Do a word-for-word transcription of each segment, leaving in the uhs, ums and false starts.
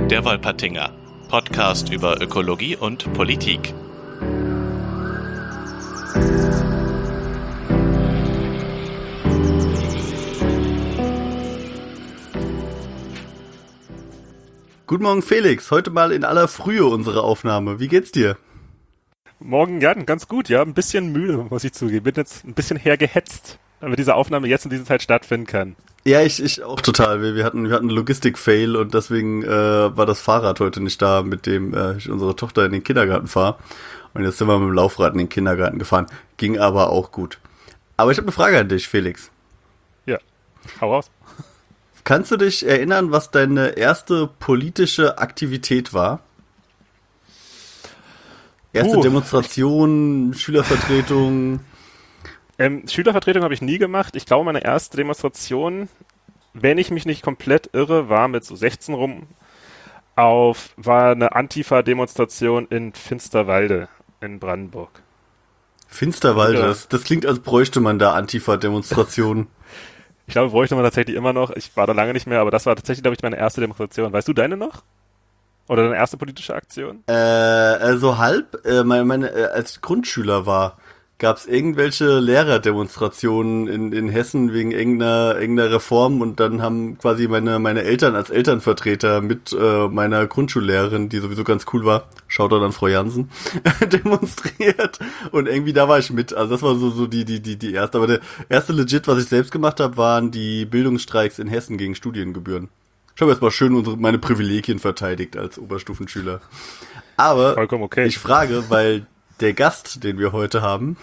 Der Wolpertinger, Podcast über Ökologie und Politik. Guten Morgen Felix, heute mal in aller Frühe unsere Aufnahme. Wie geht's dir? Morgen, Jan, ganz gut, ja, ein bisschen müde, muss ich zugeben. Bin jetzt ein bisschen hergehetzt, damit diese Aufnahme jetzt in dieser Zeit stattfinden kann. Ja, ich, ich auch total. Wir, wir hatten, wir hatten einen Logistik-Fail und deswegen äh, war das Fahrrad heute nicht da, mit dem äh, ich unsere Tochter in den Kindergarten fahre. Und jetzt sind wir mit dem Laufrad in den Kindergarten gefahren. Ging aber auch gut. Aber ich habe eine Frage an dich, Felix. Ja, hau raus. Kannst du dich erinnern, was deine erste politische Aktivität war? Erste uh, Demonstration, Schülervertretung? Ähm, Schülervertretung habe ich nie gemacht. Ich glaube, meine erste Demonstration, wenn ich mich nicht komplett irre, war mit so sechzehn rum, auf, war eine Antifa-Demonstration in Finsterwalde in Brandenburg. Finsterwalde, Ja. das, das klingt, als bräuchte man da Antifa-Demonstrationen. Ich glaube, bräuchte man tatsächlich immer noch. Ich war da lange nicht mehr, aber das war tatsächlich, glaube ich, meine erste Demonstration. Weißt du deine noch? Oder deine erste politische Aktion? Äh, also halb, äh, meine, meine, äh, als ich Grundschüler war, gab es irgendwelche Lehrerdemonstrationen in, in Hessen wegen irgendeiner, irgendeiner Reform und dann haben quasi meine, meine Eltern als Elternvertreter mit äh, meiner Grundschullehrerin, die sowieso ganz cool war, Shoutout an Frau Jansen, demonstriert und irgendwie da war ich mit. Also das war so, so die, die, die, die erste. Aber der erste legit, was ich selbst gemacht habe, waren die Bildungsstreiks in Hessen gegen Studiengebühren. Ich habe jetzt mal schön unsere, meine Privilegien verteidigt als Oberstufenschüler. Aber Vollkommen okay. Ich frage, weil der Gast, den wir heute haben,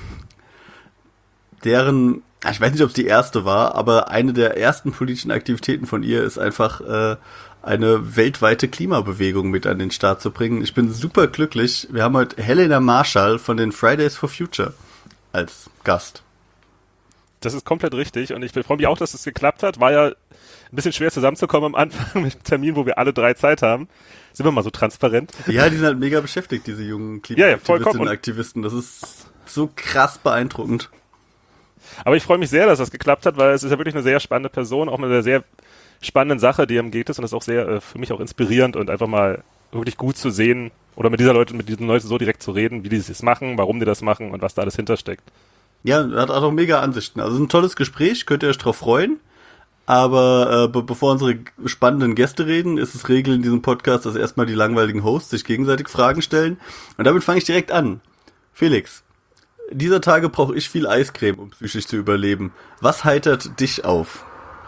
deren, ich weiß nicht, ob es die erste war, aber eine der ersten politischen Aktivitäten von ihr ist einfach äh, eine weltweite Klimabewegung mit an den Start zu bringen. Ich bin super glücklich. Wir haben heute Helena Marschall von den Fridays for Future als Gast. Das ist komplett richtig und ich freue mich auch, dass es geklappt hat. War ja ein bisschen schwer zusammenzukommen am Anfang mit dem Termin, wo wir alle drei Zeit haben. Sind wir mal so transparent? Ja, die sind halt mega beschäftigt, diese jungen Ja, ja, vollkommen. Klimaaktivistinnen und Aktivisten. Das ist so krass beeindruckend. Aber ich freue mich sehr, dass das geklappt hat, weil es ist ja wirklich eine sehr spannende Person, auch mit einer sehr spannenden Sache, die ihm geht ist und das ist auch sehr, äh, für mich auch inspirierend und einfach mal wirklich gut zu sehen oder mit dieser Leute, mit diesen Leuten so direkt zu reden, wie die das machen, warum die das machen und was da alles hintersteckt. Ja, hat auch mega Ansichten. Also es ist ein tolles Gespräch, könnt ihr euch drauf freuen. Aber äh, be- bevor unsere spannenden Gäste reden, ist es Regel in diesem Podcast, dass erstmal die langweiligen Hosts sich gegenseitig Fragen stellen. Und damit fange ich direkt an. Felix, dieser Tage brauche ich viel Eiscreme, um psychisch zu überleben. Was heitert dich auf?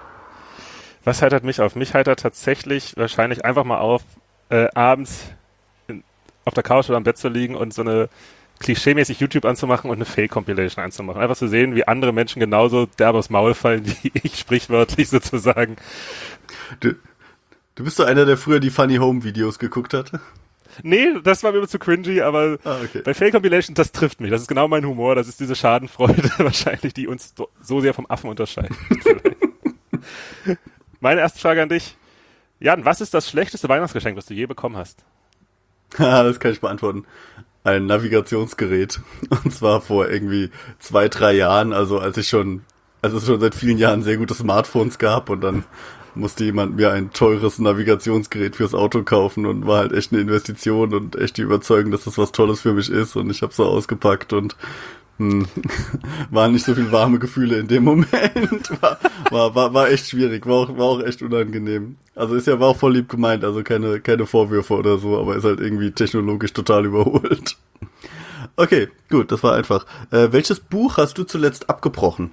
Was heitert mich auf? Mich heitert tatsächlich wahrscheinlich einfach mal auf, äh, abends in, auf der Couch oder am Bett zu liegen und so eine klischeemäßig YouTube anzumachen und eine Fake-Compilation anzumachen. Einfach zu sehen, wie andere Menschen genauso derbe aufs Maul fallen, wie ich sprichwörtlich sozusagen. Du, du bist doch einer, der früher die Funny Home Videos geguckt hat? Nee, das war mir immer zu cringy, aber Ah, okay. bei Fake-Compilation, das trifft mich. Das ist genau mein Humor. Das ist diese Schadenfreude wahrscheinlich, die uns so, so sehr vom Affen unterscheidet. Meine erste Frage an dich. Jan, was ist das schlechteste Weihnachtsgeschenk, was du je bekommen hast? Haha, das kann ich beantworten. Ein Navigationsgerät. Und zwar vor irgendwie zwei, drei Jahren, also als ich schon, als es schon seit vielen Jahren sehr gute Smartphones gab und dann musste jemand mir ein teures Navigationsgerät fürs Auto kaufen und war halt echt eine Investition und echt die Überzeugung, dass das was Tolles für mich ist und ich habe so ausgepackt und hm, waren nicht so viel warme Gefühle in dem Moment. War, war, war, war echt schwierig, war auch, war auch echt unangenehm. Also ist ja, war auch voll lieb gemeint, also keine, keine Vorwürfe oder so, aber ist halt irgendwie technologisch total überholt. Okay, gut, das war einfach. Äh, welches Buch hast du zuletzt abgebrochen?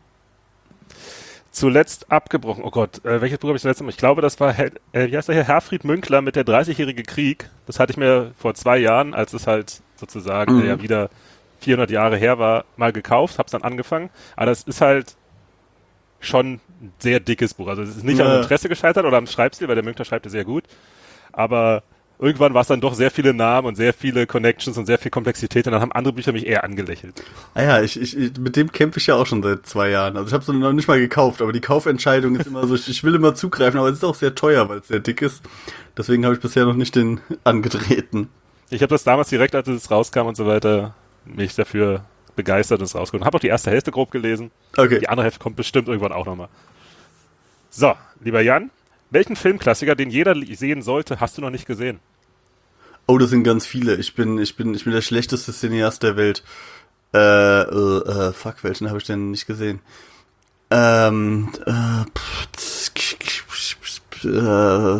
Zuletzt abgebrochen. Oh Gott, äh, welches Buch habe ich zuletzt? Ich glaube, das war, äh, wie heißt der hier? Herfried Münkler mit der dreißigjährige Krieg. Das hatte ich mir vor zwei Jahren, als es halt sozusagen Mhm. ja wieder vierhundert Jahre her war, mal gekauft, hab's dann angefangen. Aber das ist halt schon ein sehr dickes Buch. Also es ist nicht Ja. am Interesse gescheitert oder am Schreibstil, weil der Münkler schreibt ja sehr gut. Aber irgendwann war es dann doch sehr viele Namen und sehr viele Connections und sehr viel Komplexität und dann haben andere Bücher mich eher angelächelt. Ah ja, ich, ich, ich, mit dem kämpfe ich ja auch schon seit zwei Jahren. Also ich habe es noch nicht mal gekauft, aber die Kaufentscheidung ist immer so, ich, ich will immer zugreifen, aber es ist auch sehr teuer, weil es sehr dick ist. Deswegen habe ich bisher noch nicht den angetreten. Ich habe das damals direkt, als es rauskam und so weiter, mich dafür begeistert und es rausgeholt. Habe auch die erste Hälfte grob gelesen. Okay. Die andere Hälfte kommt bestimmt irgendwann auch nochmal. So, lieber Jan, Welchen Filmklassiker, den jeder sehen sollte, hast du noch nicht gesehen? Oh, das sind ganz viele. Ich bin, ich bin, ich bin der schlechteste Cineast der Welt. Äh, äh, äh fuck, welchen habe ich denn nicht gesehen? Ähm, äh, pff, äh,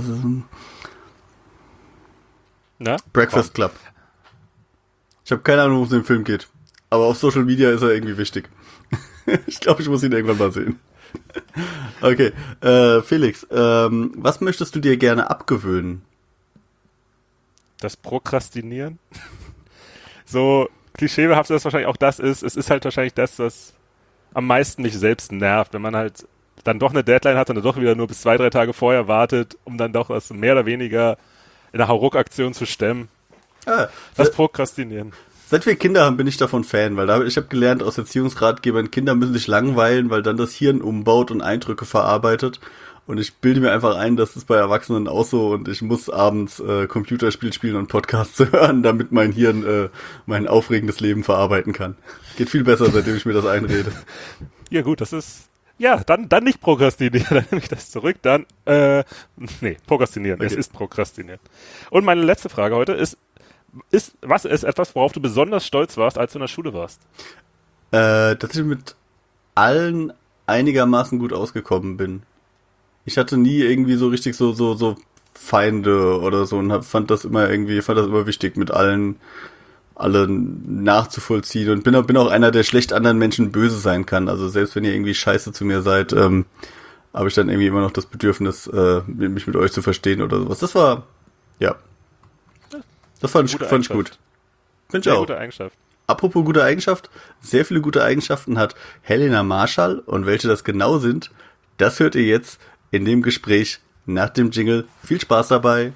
Na? Breakfast Club. Ich habe keine Ahnung, worum es im Film geht. Aber auf Social Media ist er irgendwie wichtig. Ich glaube, ich muss ihn irgendwann mal sehen. Okay, äh, Felix, ähm, was möchtest du dir gerne abgewöhnen? Das Prokrastinieren? So klischeebehaft das wahrscheinlich auch das ist. Es ist halt wahrscheinlich das, was am meisten mich selbst nervt, wenn man halt dann doch eine Deadline hat und dann doch wieder nur bis zwei, drei Tage vorher wartet, um dann doch was mehr oder weniger in der Hauruck-Aktion zu stemmen. Ah, das Prokrastinieren. Seit wir Kinder haben, bin ich davon Fan, weil da, ich habe gelernt aus Erziehungsratgebern, Kinder müssen sich langweilen, weil dann das Hirn umbaut und Eindrücke verarbeitet. Und ich bilde mir einfach ein, das ist bei Erwachsenen auch so und ich muss abends äh, Computerspiel spielen und Podcasts hören, damit mein Hirn äh, mein aufregendes Leben verarbeiten kann. Geht viel besser, seitdem ich mir das einrede. Ja gut, das ist... Ja, dann, dann nicht prokrastinieren, dann nehme ich das zurück, dann... Äh, nee, prokrastinieren, okay. Es ist prokrastinieren. Und meine letzte Frage heute ist, ist, was ist etwas, worauf du besonders stolz warst, als du in der Schule warst? Äh, dass ich mit allen einigermaßen gut ausgekommen bin. Ich hatte nie irgendwie so richtig so so so Feinde oder so und hab, fand das immer irgendwie, fand das immer wichtig, mit allen alle nachzuvollziehen und bin auch, bin auch einer, der schlecht anderen Menschen böse sein kann. Also selbst wenn ihr irgendwie scheiße zu mir seid, ähm, habe ich dann irgendwie immer noch das Bedürfnis, äh, mich mit euch zu verstehen oder sowas. Das war, ja. Das fand ich, fand ich gut. Finde ich auch. Gute Eigenschaft. Apropos gute Eigenschaft, sehr viele gute Eigenschaften hat Helena Marschall und welche das genau sind, das hört ihr jetzt in dem Gespräch nach dem Jingle. Viel Spaß dabei.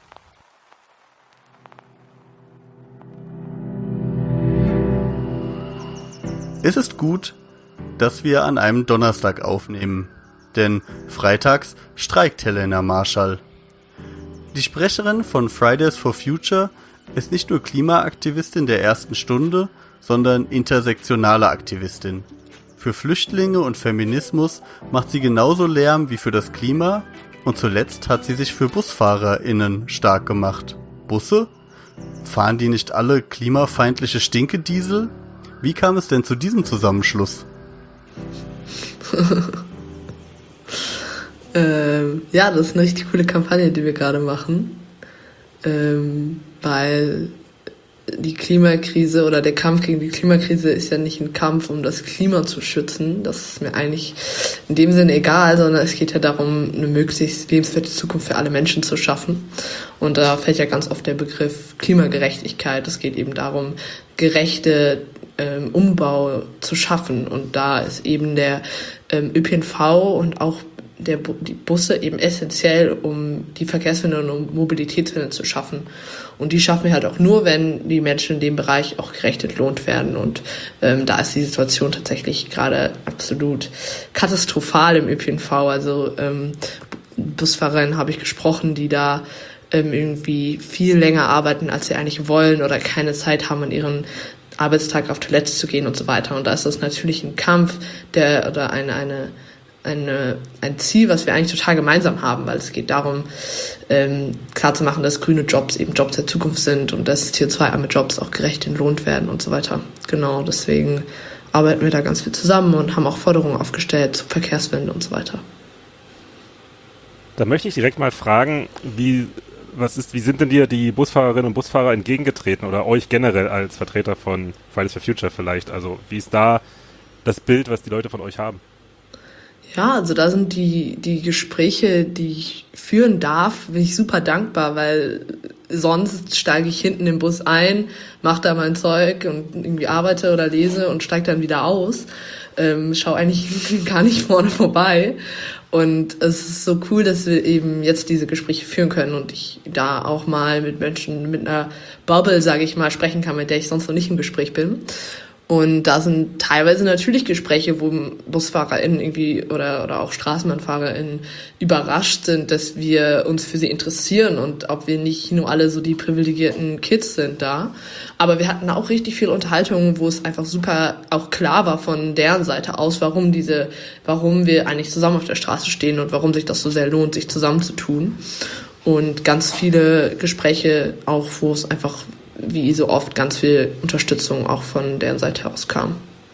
Es ist gut, dass wir an einem Donnerstag aufnehmen, denn freitags streikt Helena Marschall. Die Sprecherin von Fridays for Future ist nicht nur Klimaaktivistin der ersten Stunde, sondern intersektionale Aktivistin. Für Flüchtlinge und Feminismus macht sie genauso Lärm wie für das Klima und zuletzt hat sie sich für BusfahrerInnen stark gemacht. Busse? Fahren die nicht alle klimafeindliche Stinkediesel? Wie kam es denn zu diesem Zusammenschluss? ähm, ja, das ist eine richtig coole Kampagne, die wir gerade machen, ähm, weil die Klimakrise oder der Kampf gegen die Klimakrise ist ja nicht ein Kampf, um das Klima zu schützen. Das ist mir eigentlich in dem Sinne egal, sondern es geht ja darum, eine möglichst lebenswerte Zukunft für alle Menschen zu schaffen. Und da fällt ja ganz oft der Begriff Klimagerechtigkeit. Es geht eben darum, gerechte ähm, Umbau zu schaffen. Und da ist eben der ähm, Ö P N V und auch der, die Busse eben essentiell, um die Verkehrswende und Mobilitätswende zu schaffen. Und die schaffen wir halt auch nur, wenn die Menschen in dem Bereich auch gerecht entlohnt werden. Und ähm, da ist die Situation tatsächlich gerade absolut katastrophal im Ö P N V. Also ähm, Busfahrerinnen habe ich gesprochen, die da ähm, irgendwie viel länger arbeiten, als sie eigentlich wollen oder keine Zeit haben, an ihren Arbeitstag auf Toilette zu gehen und so weiter. Und da ist das natürlich ein Kampf, der oder eine eine Eine, ein Ziel, was wir eigentlich total gemeinsam haben, weil es geht darum, ähm, klarzumachen, dass grüne Jobs eben Jobs der Zukunft sind und dass C O zwei arme Jobs auch gerecht entlohnt werden und so weiter. Genau, deswegen arbeiten wir da ganz viel zusammen und haben auch Forderungen aufgestellt zur Verkehrswende und so weiter. Da möchte ich direkt mal fragen, wie, was ist, wie sind denn dir die Busfahrerinnen und Busfahrer entgegengetreten oder euch generell als Vertreter von Fridays for Future vielleicht? Also wie ist da das Bild, was die Leute von euch haben? Ja, also da sind die, die Gespräche, die ich führen darf, bin ich super dankbar, weil sonst steige ich hinten im Bus ein, mache da mein Zeug und irgendwie arbeite oder lese und steige dann wieder aus. Ähm, schau eigentlich gar nicht vorne vorbei. Und es ist so cool, dass wir eben jetzt diese Gespräche führen können und ich da auch mal mit Menschen mit einer Bubble, sage ich mal, sprechen kann, mit der ich sonst noch nicht im Gespräch bin. Und da sind teilweise natürlich Gespräche, wo BusfahrerInnen irgendwie oder, oder auch StraßenbahnfahrerInnen überrascht sind, dass wir uns für sie interessieren und ob wir nicht nur alle so die privilegierten Kids sind da. Aber wir hatten auch richtig viel Unterhaltungen, wo es einfach super auch klar war von deren Seite aus, warum diese, warum wir eigentlich zusammen auf der Straße stehen und warum sich das so sehr lohnt, sich zusammenzutun. Und ganz viele Gespräche auch, wo es einfach wie so oft ganz viel Unterstützung auch von deren Seite aus kam.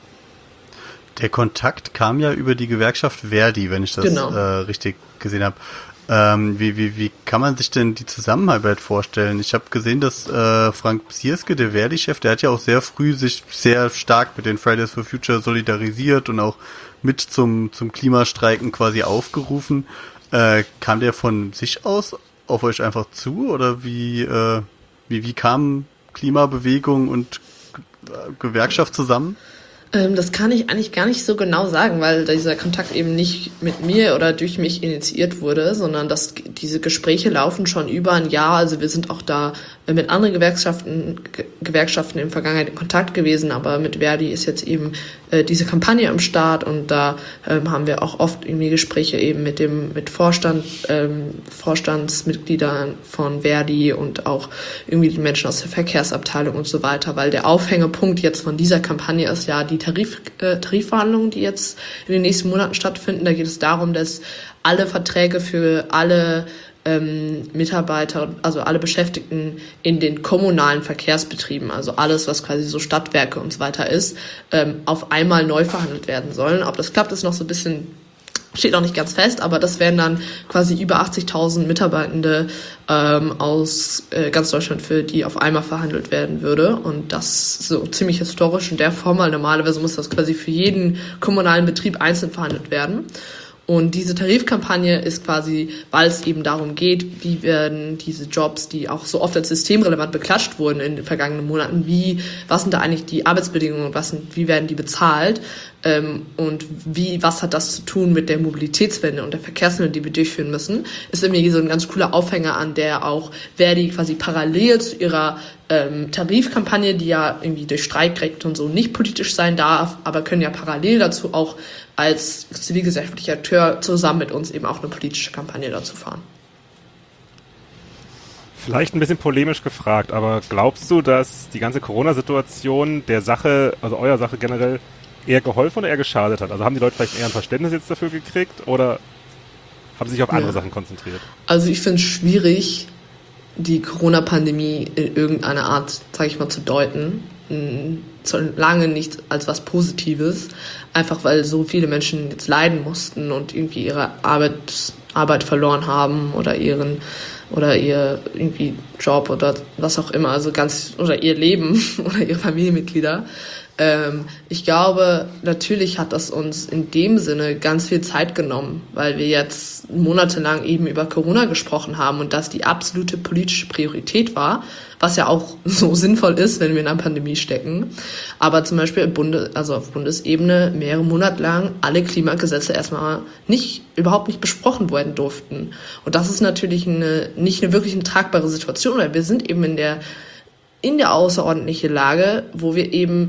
Der Kontakt kam ja über die Gewerkschaft Verdi, wenn ich das genau. äh, richtig gesehen habe. Ähm, wie, wie, wie kann man sich denn die Zusammenarbeit vorstellen? Ich habe gesehen, dass äh, Frank Psirske, der Verdi-Chef, der hat ja auch sehr früh sich sehr stark mit den Fridays for Future solidarisiert und auch mit zum, zum Klimastreiken quasi aufgerufen. Äh, kam der von sich aus auf euch einfach zu oder wie, äh, wie, wie kamen Klimabewegung und Gewerkschaft zusammen? Ähm, das kann ich eigentlich gar nicht so genau sagen, weil dieser Kontakt eben nicht mit mir oder durch mich initiiert wurde, sondern dass diese Gespräche laufen schon über ein Jahr. Also wir sind auch da mit anderen Gewerkschaften, Ge- Gewerkschaften in der Vergangenheit in Kontakt gewesen, aber mit Verdi ist jetzt eben äh, diese Kampagne am Start und da ähm, haben wir auch oft irgendwie Gespräche eben mit dem mit Vorstand, ähm, Vorstandsmitgliedern von Verdi und auch irgendwie die Menschen aus der Verkehrsabteilung und so weiter, weil der Aufhängepunkt jetzt von dieser Kampagne ist ja die Tarif, äh, Tarifverhandlungen, die jetzt in den nächsten Monaten stattfinden. Da geht es darum, dass alle Verträge für alle ähm, Mitarbeiter, also alle Beschäftigten in den kommunalen Verkehrsbetrieben, also alles, was quasi so Stadtwerke und so weiter ist, ähm, auf einmal neu verhandelt werden sollen. Ob das klappt, ist noch so ein bisschen, steht noch nicht ganz fest, aber das wären dann quasi über achtzigtausend Mitarbeitende ähm, aus äh, ganz Deutschland, für die auf einmal verhandelt werden würde. Und das ist so ziemlich historisch in der Form, weil normalerweise muss das quasi für jeden kommunalen Betrieb einzeln verhandelt werden. Und diese Tarifkampagne ist quasi, weil es eben darum geht, wie werden diese Jobs, die auch so oft als systemrelevant beklatscht wurden in den vergangenen Monaten, wie, was sind da eigentlich die Arbeitsbedingungen, was sind, wie werden die bezahlt, ähm, und wie, was hat das zu tun mit der Mobilitätswende und der Verkehrswende, die wir durchführen müssen, ist irgendwie so ein ganz cooler Aufhänger, an der auch Verdi quasi parallel zu ihrer ähm, Tarifkampagne, die ja irgendwie durch Streikrecht und so nicht politisch sein darf, aber können ja parallel dazu auch als zivilgesellschaftlicher Akteur zusammen mit uns eben auch eine politische Kampagne dazu fahren. Vielleicht ein bisschen polemisch gefragt, aber glaubst du, dass die ganze Corona-Situation der Sache, also eurer Sache generell, eher geholfen oder eher geschadet hat? Also haben die Leute vielleicht eher ein Verständnis jetzt dafür gekriegt oder haben sie sich auf andere ja. Sachen konzentriert? Also ich finde es schwierig, die Corona-Pandemie in irgendeiner Art, sage ich mal, zu deuten. Lange nicht als was Positives, einfach weil so viele Menschen jetzt leiden mussten und irgendwie ihre Arbeit, Arbeit verloren haben oder ihren oder ihr irgendwie Job oder was auch immer, also ganz oder ihr Leben oder ihre Familienmitglieder. Ähm, ich glaube, natürlich hat das uns in dem Sinne ganz viel Zeit genommen, weil wir jetzt monatelang eben über Corona gesprochen haben und das die absolute politische Priorität war, was ja auch so sinnvoll ist, wenn wir in einer Pandemie stecken. Aber zum Beispiel Bundes, also auf Bundesebene mehrere Monate lang alle Klimagesetze erstmal nicht, überhaupt nicht besprochen werden durften. Und das ist natürlich eine, nicht eine wirklich eine tragbare Situation, weil wir sind eben in der, in der außerordentlichen Lage, wo wir eben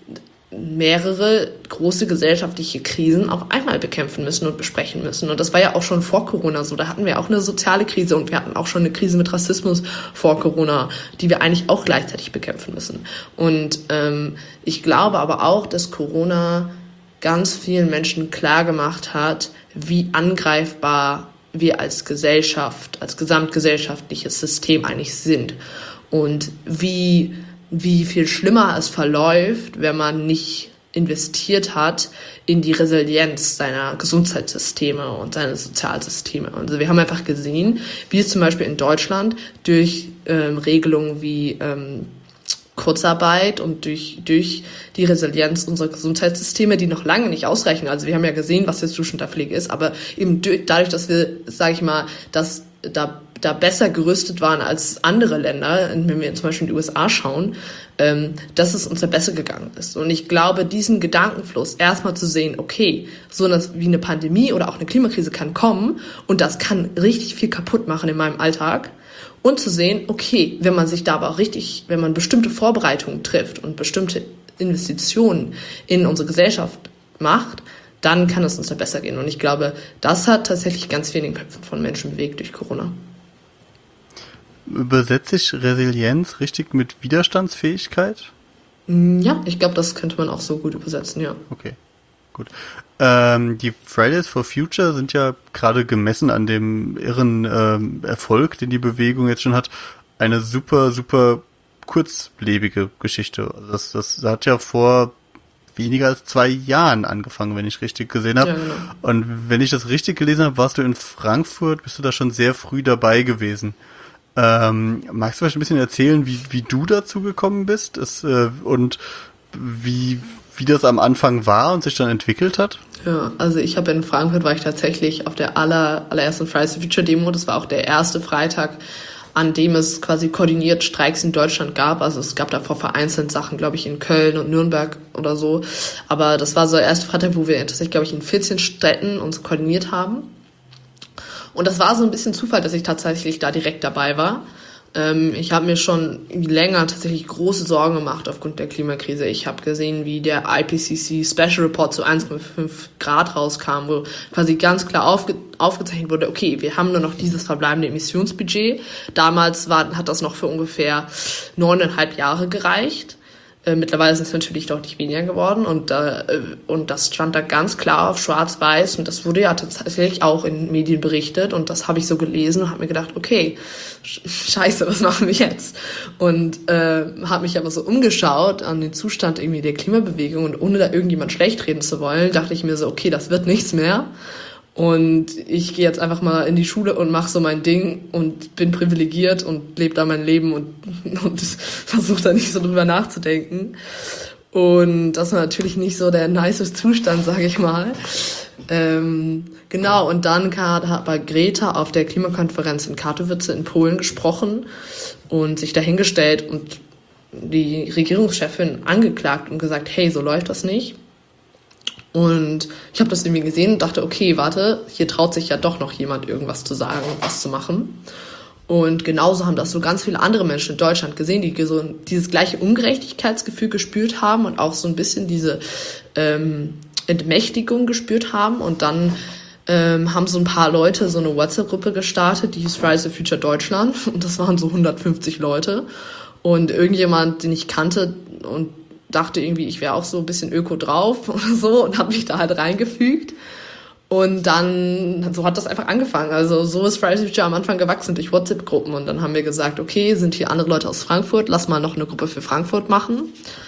mehrere große gesellschaftliche Krisen auf einmal bekämpfen müssen und besprechen müssen. Und das war ja auch schon vor Corona so. Da hatten wir auch eine soziale Krise und wir hatten auch schon eine Krise mit Rassismus vor Corona, die wir eigentlich auch gleichzeitig bekämpfen müssen. Und ähm, ich glaube aber auch, dass Corona ganz vielen Menschen klar gemacht hat, wie angreifbar wir als Gesellschaft, als gesamtgesellschaftliches System eigentlich sind. Und wie wie viel schlimmer es verläuft, wenn man nicht investiert hat in die Resilienz seiner Gesundheitssysteme und seiner Sozialsysteme. Also wir haben einfach gesehen, wie es zum Beispiel in Deutschland durch ähm, Regelungen wie ähm, Kurzarbeit und durch durch die Resilienz unserer Gesundheitssysteme, die noch lange nicht ausreichen. Also wir haben ja gesehen, was jetzt Zuschnitterpflege ist, aber eben dadurch, dass wir, sage ich mal, dass da da besser gerüstet waren als andere Länder, wenn wir zum Beispiel in die U S A schauen, ähm, dass es uns da besser gegangen ist. Und ich glaube, diesen Gedankenfluss erstmal zu sehen, okay, so etwas wie eine Pandemie oder auch eine Klimakrise kann kommen und das kann richtig viel kaputt machen in meinem Alltag. Und zu sehen, okay, wenn man sich da aber auch richtig, wenn man bestimmte Vorbereitungen trifft und bestimmte Investitionen in unsere Gesellschaft macht, dann kann es uns da besser gehen. Und ich glaube, das hat tatsächlich ganz viel in den Köpfen von Menschen bewegt durch Corona. Übersetze ich Resilienz richtig mit Widerstandsfähigkeit? Ja, ich glaube, das könnte man auch so gut übersetzen, ja. Okay, gut. Ähm, die Fridays for Future sind ja gerade gemessen an dem irren ähm, Erfolg, den die Bewegung jetzt schon hat, eine super, super kurzlebige Geschichte. Das, das hat ja vor weniger als zwei Jahren angefangen, wenn ich richtig gesehen habe. Ja, genau. Und wenn ich das richtig gelesen habe, warst du in Frankfurt, bist du da schon sehr früh dabei gewesen. Ähm, magst du vielleicht ein bisschen erzählen, wie, wie du dazu gekommen bist es, äh, und wie, wie das am Anfang war und sich dann entwickelt hat? Ja, also ich habe in Frankfurt, war ich tatsächlich auf der aller, allerersten Fridays for Future Demo. Das war auch der erste Freitag, an dem es quasi koordiniert Streiks in Deutschland gab. Also es gab davor vereinzelt Sachen, glaube ich, in Köln und Nürnberg oder so. Aber das war so der erste Freitag, wo wir tatsächlich, glaube ich, in vierzehn Städten uns koordiniert haben. Und das war so ein bisschen Zufall, dass ich tatsächlich da direkt dabei war. Ähm, ich habe mir schon länger tatsächlich große Sorgen gemacht aufgrund der Klimakrise. Ich habe gesehen, wie der I P C C Special Report zu eins Komma fünf Grad rauskam, wo quasi ganz klar aufge- aufgezeichnet wurde, okay, wir haben nur noch dieses verbleibende Emissionsbudget. Damals war, hat das noch für ungefähr neuneinhalb Jahre gereicht. Äh, mittlerweile sind es natürlich deutlich weniger geworden und, äh, und das stand da ganz klar auf schwarz-weiß und das wurde ja tatsächlich auch in Medien berichtet und das habe ich so gelesen und habe mir gedacht, okay, scheiße, was machen wir jetzt? Und äh, habe mich aber so umgeschaut an den Zustand irgendwie der Klimabewegung und ohne da irgendjemand schlecht reden zu wollen, dachte ich mir so, okay, das wird nichts mehr. Und ich gehe jetzt einfach mal in die Schule und mache so mein Ding und bin privilegiert und lebe da mein Leben und, und versuche da nicht so drüber nachzudenken. Und das war natürlich nicht so der nice Zustand, sage ich mal. Ähm, genau, und dann hat bei Greta auf der Klimakonferenz in Katowice in Polen gesprochen und sich dahingestellt und die Regierungschefin angeklagt und gesagt, hey, so läuft das nicht. Und ich habe das irgendwie gesehen und dachte, okay, warte, hier traut sich ja doch noch jemand irgendwas zu sagen und was zu machen. Und genauso haben das so ganz viele andere Menschen in Deutschland gesehen, die so dieses gleiche Ungerechtigkeitsgefühl gespürt haben und auch so ein bisschen diese ähm, Entmächtigung gespürt haben. Und dann ähm, haben so ein paar Leute so eine WhatsApp-Gruppe gestartet, die hieß Fridays for Future Deutschland. Und das waren so hundertfünfzig Leute. Und irgendjemand, den ich kannte und dachte irgendwie, ich wäre auch so ein bisschen öko drauf oder so und habe mich da halt reingefügt. Und dann, so hat das einfach angefangen. Also so ist Fridays for Future am Anfang gewachsen durch WhatsApp-Gruppen. Und dann haben wir gesagt, okay, sind hier andere Leute aus Frankfurt, lass mal noch eine Gruppe für Frankfurt machen.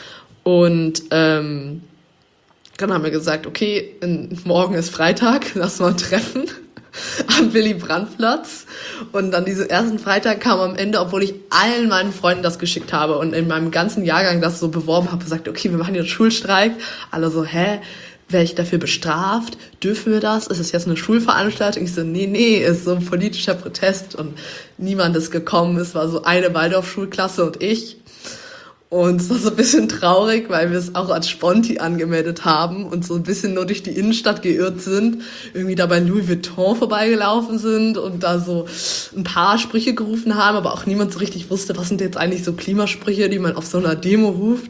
Und ähm, dann haben wir gesagt, okay, in, morgen ist Freitag, lass mal treffen am Willy-Brandt-Platz. Und dann diesen ersten Freitag kam am Ende, obwohl ich allen meinen Freunden das geschickt habe und in meinem ganzen Jahrgang das so beworben habe, gesagt, okay, wir machen jetzt Schulstreik. Alle so, hä? Werde ich dafür bestraft? Dürfen wir das? Ist es jetzt eine Schulveranstaltung? Ich so, nee, nee, ist so ein politischer Protest und niemand ist gekommen. Es war so eine Waldorf-Schulklasse und ich. Und es war so ein bisschen traurig, weil wir es auch als Sponti angemeldet haben und so ein bisschen nur durch die Innenstadt geirrt sind, irgendwie da bei Louis Vuitton vorbeigelaufen sind und da so ein paar Sprüche gerufen haben, aber auch niemand so richtig wusste, was sind jetzt eigentlich so Klimasprüche, die man auf so einer Demo ruft.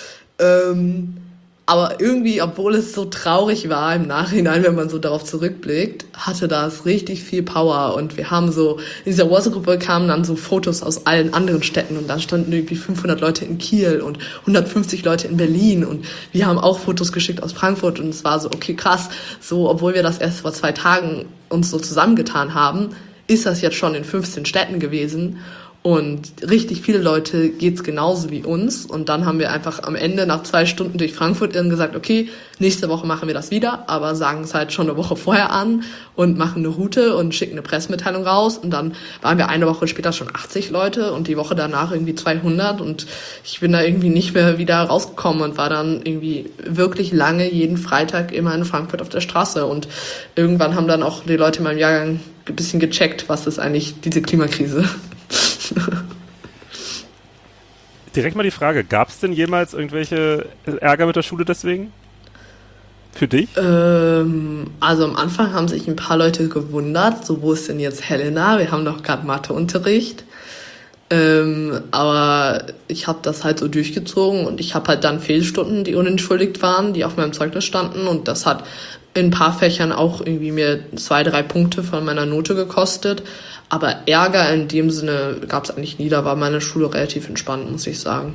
Ähm, aber irgendwie, obwohl es so traurig war im Nachhinein, wenn man so darauf zurückblickt, hatte das richtig viel Power. Und wir haben so, in dieser WhatsApp-Gruppe kamen dann so Fotos aus allen anderen Städten und da standen irgendwie fünfhundert Leute in Kiel und hundertfünfzig Leute in Berlin und wir haben auch Fotos geschickt aus Frankfurt und es war so, okay, krass, so, obwohl wir das erst vor zwei Tagen uns so zusammengetan haben, ist das jetzt schon in fünfzehn Städten gewesen. Und richtig viele Leute geht's genauso wie uns. Und dann haben wir einfach am Ende nach zwei Stunden durch Frankfurt irren gesagt, okay, nächste Woche machen wir das wieder, aber sagen es halt schon eine Woche vorher an und machen eine Route und schicken eine Pressemitteilung raus. Und dann waren wir eine Woche später schon achtzig Leute und die Woche danach irgendwie zweihundert. Und ich bin da irgendwie nicht mehr wieder rausgekommen und war dann irgendwie wirklich lange jeden Freitag immer in Frankfurt auf der Straße. Und irgendwann haben dann auch die Leute in meinem Jahrgang ein bisschen gecheckt, was ist eigentlich diese Klimakrise. Direkt mal die Frage, gab es denn jemals irgendwelche Ärger mit der Schule deswegen? Für dich? Ähm, also am Anfang haben sich ein paar Leute gewundert, so wo ist denn jetzt Helena? Wir haben doch gerade Matheunterricht. Ähm, aber ich habe das halt so durchgezogen und ich habe halt dann Fehlstunden, die unentschuldigt waren, die auf meinem Zeugnis standen, und das hat in ein paar Fächern auch irgendwie mir zwei, drei Punkte von meiner Note gekostet. Aber Ärger in dem Sinne gab es eigentlich nie, da war meine Schule relativ entspannt, muss ich sagen.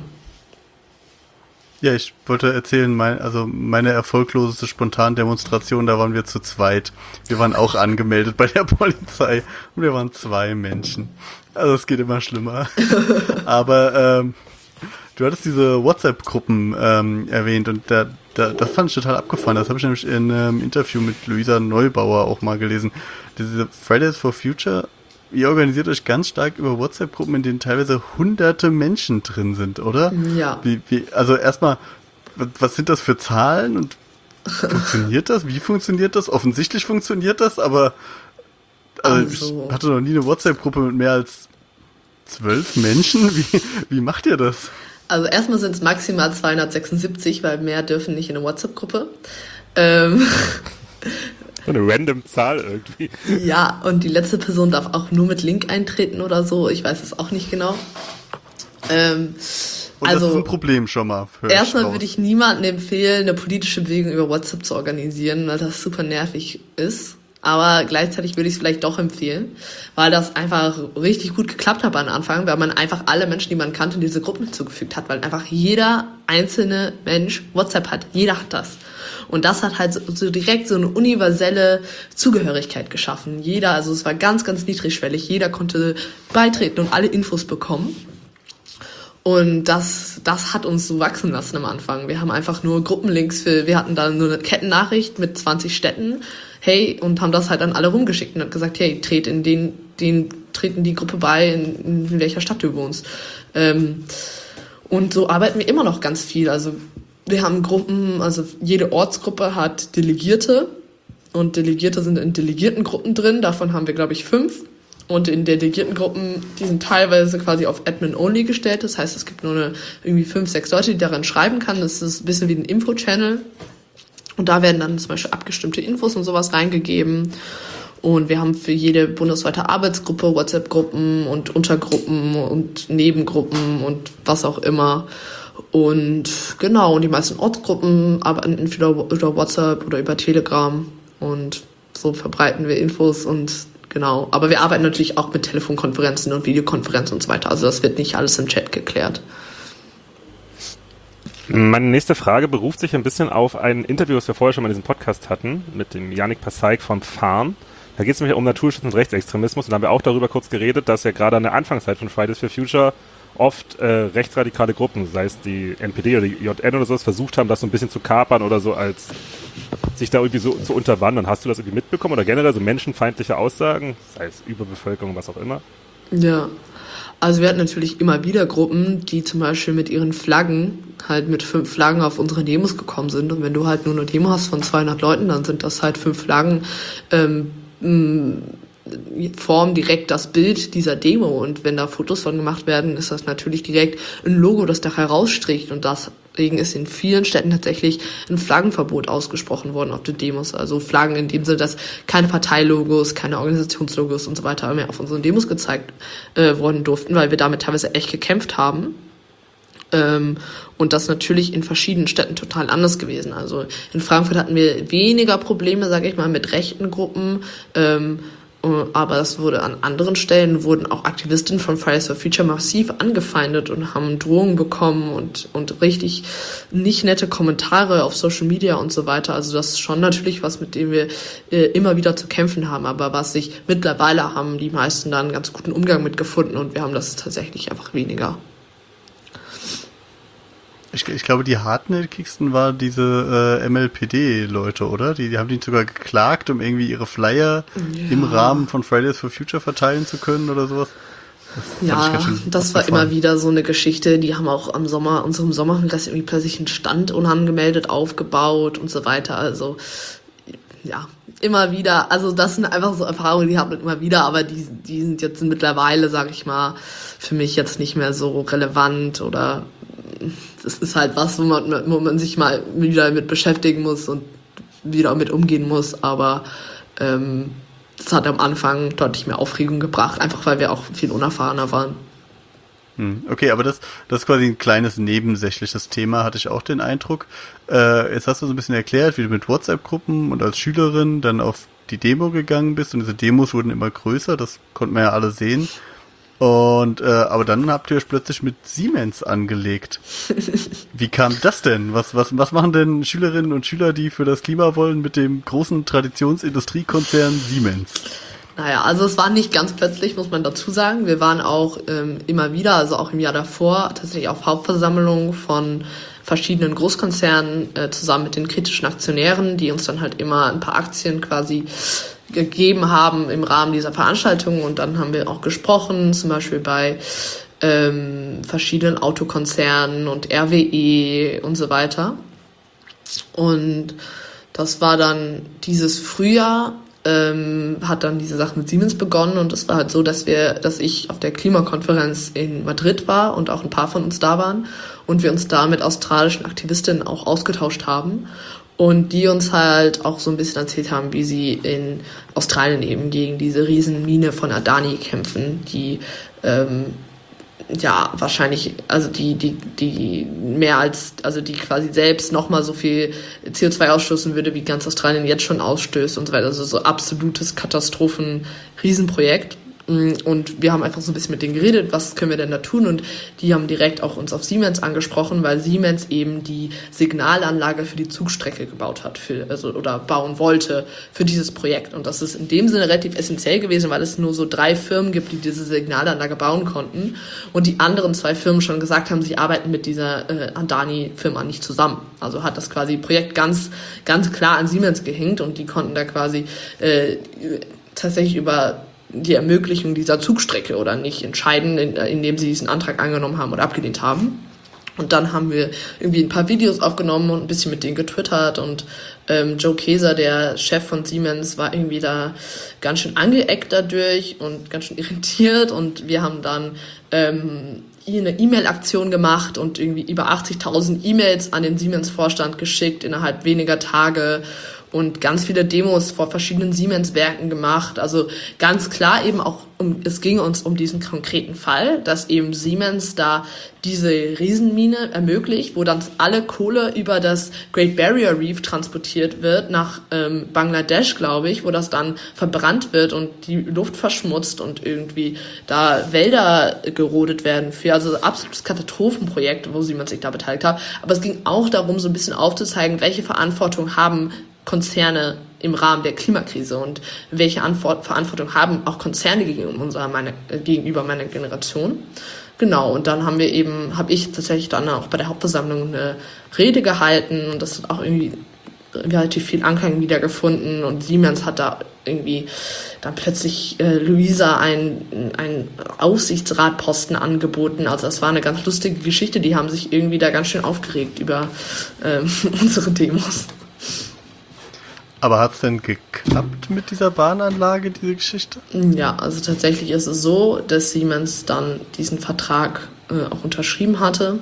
Ja, ich wollte erzählen, mein, also meine erfolgloseste Spontandemonstration, da waren wir zu zweit. Wir waren auch angemeldet bei der Polizei und wir waren zwei Menschen. Also es geht immer schlimmer. Aber ähm, du hattest diese WhatsApp-Gruppen ähm, erwähnt und da, da, das fand ich total abgefahren. Das habe ich nämlich in einem ähm, Interview mit Luisa Neubauer auch mal gelesen. Diese Fridays for Future, ihr organisiert euch ganz stark über WhatsApp-Gruppen, in denen teilweise hunderte Menschen drin sind, oder? Ja. Wie, wie, also erstmal, was sind das für Zahlen und funktioniert das? Wie funktioniert das? Offensichtlich funktioniert das, aber also Also. ich hatte noch nie eine WhatsApp-Gruppe mit mehr als zwölf Menschen. Wie, wie macht ihr das? Also erstmal sind es maximal zweihundertsechsundsiebzig, weil mehr dürfen nicht in eine WhatsApp-Gruppe. Ähm, So eine random Zahl irgendwie. ja, und die letzte Person darf auch nur mit Link eintreten oder so. Ich weiß es auch nicht genau. Ähm, Und also, das ist ein Problem schon mal. Erstmal würde ich niemandem empfehlen, eine politische Bewegung über WhatsApp zu organisieren, weil das super nervig ist. Aber gleichzeitig würde ich es vielleicht doch empfehlen, weil das einfach richtig gut geklappt hat am Anfang, weil man einfach alle Menschen, die man kannte, in diese Gruppen hinzugefügt hat, weil einfach jeder einzelne Mensch WhatsApp hat. Jeder hat das. Und das hat halt so, so direkt so eine universelle Zugehörigkeit geschaffen. Jeder, also es war ganz, ganz niedrigschwellig. Jeder konnte beitreten und alle Infos bekommen. Und das, das hat uns so wachsen lassen am Anfang. Wir haben einfach nur Gruppenlinks für, wir hatten dann nur eine Kettennachricht mit zwanzig Städten, hey, und haben das halt an alle rumgeschickt und hat gesagt, hey, tret in den, den, treten die Gruppe bei, in, in welcher Stadt du wohnst. Ähm, und so arbeiten wir immer noch ganz viel. Also wir haben Gruppen, also jede Ortsgruppe hat Delegierte und Delegierte sind in Delegiertengruppen drin, davon haben wir, glaube ich, fünf. Und in Delegiertengruppen, die sind teilweise quasi auf Admin-only gestellt. Das heißt, es gibt nur eine, irgendwie fünf, sechs Leute, die daran schreiben kann. Das ist ein bisschen wie ein Info-Channel. Und da werden dann zum Beispiel abgestimmte Infos und sowas reingegeben. Und wir haben für jede bundesweite Arbeitsgruppe WhatsApp-Gruppen und Untergruppen und Nebengruppen und was auch immer. Und genau, und die meisten Ortsgruppen arbeiten entweder über WhatsApp oder über Telegram. Und so verbreiten wir Infos und genau, aber wir arbeiten natürlich auch mit Telefonkonferenzen und Videokonferenzen und so weiter. Also das wird nicht alles im Chat geklärt. Meine nächste Frage beruft sich ein bisschen auf ein Interview, das wir vorher schon mal in diesem Podcast hatten, mit dem Yannick Passaik vom Farm. Da geht es nämlich um Naturschutz und Rechtsextremismus. Und da haben wir auch darüber kurz geredet, dass ja gerade an der Anfangszeit von Fridays for Future oft äh, rechtsradikale Gruppen, sei es die N P D oder die J N oder sowas, versucht haben, das so ein bisschen zu kapern oder so, als sich da irgendwie so zu unterwandern. Hast du das irgendwie mitbekommen oder generell so menschenfeindliche Aussagen, sei es Überbevölkerung, was auch immer? Ja, also wir hatten natürlich immer wieder Gruppen, die zum Beispiel mit ihren Flaggen, halt mit fünf Flaggen auf unsere Demos gekommen sind. Und wenn du halt nur eine Demo hast von zweihundert Leuten, dann sind das halt fünf Flaggen, ähm, formen direkt das Bild dieser Demo. Und wenn da Fotos von gemacht werden, ist das natürlich direkt ein Logo, das da herausstricht. Und deswegen ist in vielen Städten tatsächlich ein Flaggenverbot ausgesprochen worden auf den Demos. Also Flaggen in dem Sinne, dass keine Parteilogos, keine Organisationslogos und so weiter mehr auf unseren Demos gezeigt äh, worden durften, weil wir damit teilweise echt gekämpft haben. Ähm, und das natürlich in verschiedenen Städten total anders gewesen. Also in Frankfurt hatten wir weniger Probleme, sage ich mal, mit rechten Gruppen, ähm, aber es wurde an anderen Stellen, wurden auch Aktivistinnen von Fridays for Future massiv angefeindet und haben Drohungen bekommen und, und richtig nicht nette Kommentare auf Social Media und so weiter. Also das ist schon natürlich was, mit dem wir äh, immer wieder zu kämpfen haben, aber was sich mittlerweile haben die meisten da einen ganz guten Umgang mit gefunden und wir haben das tatsächlich einfach weniger. Ich, ich glaube, die hartnäckigsten waren diese äh, M L P D-Leute, oder? Die, die haben die sogar geklagt, um irgendwie ihre Flyer ja. im Rahmen von Fridays for Future verteilen zu können oder sowas. Das ja, das war immer wieder so eine Geschichte. Die haben auch am Sommer, unserem Sommerkongress irgendwie plötzlich einen Stand unangemeldet aufgebaut und so weiter. Also ja, immer wieder. Also das sind einfach so Erfahrungen, die hat man immer wieder, aber die, die sind jetzt mittlerweile, sag ich mal, für mich jetzt nicht mehr so relevant oder das ist halt was, wo man, wo man sich mal wieder mit beschäftigen muss und wieder mit umgehen muss, aber ähm, das hat am Anfang deutlich mehr Aufregung gebracht, einfach weil wir auch viel unerfahrener waren. Okay, aber das, das ist quasi ein kleines nebensächliches Thema, hatte ich auch den Eindruck. Äh, jetzt hast du so ein bisschen erklärt, wie du mit WhatsApp-Gruppen und als Schülerin dann auf die Demo gegangen bist und diese Demos wurden immer größer, das konnten wir ja alle sehen. Und äh, aber dann habt ihr euch plötzlich mit Siemens angelegt. Wie kam das denn? Was was was machen denn Schülerinnen und Schüler, die für das Klima wollen, mit dem großen Traditionsindustriekonzern Siemens? Naja, also es war nicht ganz plötzlich, muss man dazu sagen. Wir waren auch ähm, immer wieder, also auch im Jahr davor, tatsächlich auf Hauptversammlungen von verschiedenen Großkonzernen äh, zusammen mit den kritischen Aktionären, die uns dann halt immer ein paar Aktien quasi gegeben haben im Rahmen dieser Veranstaltung. Und dann haben wir auch gesprochen, zum Beispiel bei ähm, verschiedenen Autokonzernen und R W E und so weiter. Und das war dann dieses Frühjahr, ähm, hat dann diese Sache mit Siemens begonnen. Und es war halt so, dass wir, dass ich auf der Klimakonferenz in Madrid war und auch ein paar von uns da waren und wir uns da mit australischen Aktivistinnen auch ausgetauscht haben. Und die uns halt auch so ein bisschen erzählt haben, wie sie in Australien eben gegen diese Riesenmine von Adani kämpfen, die ähm, ja wahrscheinlich, also die die die mehr als, also die quasi selbst nochmal so viel C O zwei ausstoßen würde, wie ganz Australien jetzt schon ausstößt und so weiter. Also so absolutes Katastrophen-Riesenprojekt. Und wir haben einfach so ein bisschen mit denen geredet, was können wir denn da tun? Und die haben direkt auch uns auf Siemens angesprochen, weil Siemens eben die Signalanlage für die Zugstrecke gebaut hat, für, also, oder bauen wollte für dieses Projekt. Und das ist in dem Sinne relativ essentiell gewesen, weil es nur so drei Firmen gibt, die diese Signalanlage bauen konnten. Und die anderen zwei Firmen schon gesagt haben, sie arbeiten mit dieser äh, Adani-Firma nicht zusammen. Also hat das quasi Projekt ganz, ganz klar an Siemens gehängt und die konnten da quasi äh, tatsächlich über die Ermöglichung dieser Zugstrecke oder nicht entscheiden, indem sie diesen Antrag angenommen haben oder abgelehnt haben. Und dann haben wir irgendwie ein paar Videos aufgenommen und ein bisschen mit denen getwittert und ähm, Joe Keser, der Chef von Siemens, war irgendwie da ganz schön angeeckt dadurch und ganz schön irritiert und wir haben dann ähm, eine E-Mail-Aktion gemacht und irgendwie über achtzigtausend E-Mails an den Siemens-Vorstand geschickt innerhalb weniger Tage und ganz viele Demos vor verschiedenen Siemens-Werken gemacht. Also ganz klar eben auch, um, es ging uns um diesen konkreten Fall, dass eben Siemens da diese Riesenmine ermöglicht, wo dann alle Kohle über das Great Barrier Reef transportiert wird nach ähm, Bangladesch, glaube ich, wo das dann verbrannt wird und die Luft verschmutzt und irgendwie da Wälder gerodet werden für, also absolutes Katastrophenprojekt, wo Siemens sich da beteiligt hat. Aber es ging auch darum, so ein bisschen aufzuzeigen, welche Verantwortung haben Konzerne im Rahmen der Klimakrise und welche Antwort, Verantwortung haben auch Konzerne gegenüber unserer, meine, gegenüber meiner Generation. Genau, und dann haben wir eben, habe ich tatsächlich dann auch bei der Hauptversammlung eine Rede gehalten und das hat auch irgendwie relativ viel Anklang wiedergefunden und Siemens hat da irgendwie dann plötzlich äh, Luisa einen, einen Aufsichtsratposten angeboten. Also das war eine ganz lustige Geschichte, die haben sich irgendwie da ganz schön aufgeregt über ähm, unsere Demos. Aber hat es denn geklappt mit dieser Bahnanlage, diese Geschichte? Ja, also tatsächlich ist es so, dass Siemens dann diesen Vertrag äh, auch unterschrieben hatte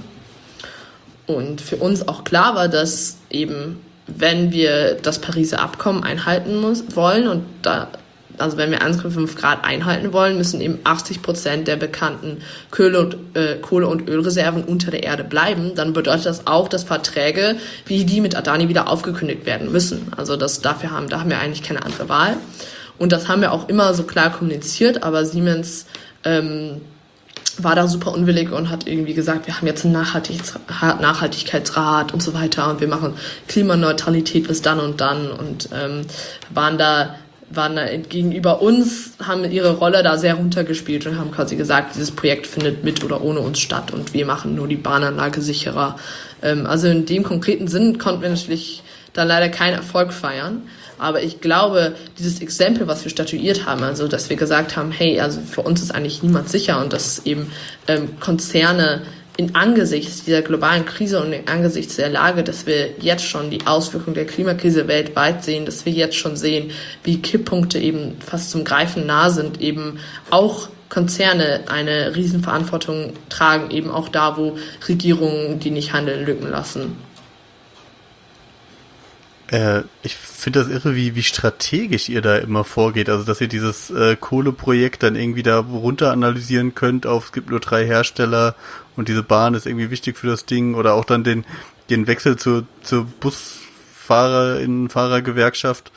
und für uns auch klar war, dass eben, wenn wir das Pariser Abkommen einhalten muss, wollen und da, also wenn wir eins Komma fünf Grad einhalten wollen, müssen eben achtzig Prozent der bekannten Kohle- und, äh, Kohle- und Ölreserven unter der Erde bleiben. Dann bedeutet das auch, dass Verträge wie die mit Adani wieder aufgekündigt werden müssen. Also das, dafür haben, da haben wir eigentlich keine andere Wahl. Und das haben wir auch immer so klar kommuniziert, aber Siemens ähm, war da super unwillig und hat irgendwie gesagt, wir haben jetzt einen Nachhaltigkeitsrat, Nachhaltigkeitsrat und so weiter und wir machen Klimaneutralität bis dann und dann und ähm, waren da waren da gegenüber uns, haben ihre Rolle da sehr runtergespielt und haben quasi gesagt, dieses Projekt findet mit oder ohne uns statt und wir machen nur die Bahnanlage sicherer. Ähm, also in dem konkreten Sinn konnten wir natürlich da leider keinen Erfolg feiern. Aber ich glaube, dieses Exempel, was wir statuiert haben, also dass wir gesagt haben, hey, also für uns ist eigentlich niemand sicher und dass eben ähm, Konzerne in angesichts dieser globalen Krise und in angesichts der Lage, dass wir jetzt schon die Auswirkungen der Klimakrise weltweit sehen, dass wir jetzt schon sehen, wie Kipppunkte eben fast zum Greifen nah sind, eben auch Konzerne eine Riesenverantwortung tragen, eben auch da, wo Regierungen, die nicht handeln, Lücken lassen. Äh, ich finde das irre, wie, wie strategisch ihr da immer vorgeht. Also, dass ihr dieses äh, Kohleprojekt dann irgendwie da runter analysieren könnt auf, es gibt nur drei Hersteller und diese Bahn ist irgendwie wichtig für das Ding, oder auch dann den, den Wechsel zur, zur Busfahrerinnen, Fahrergewerkschaft.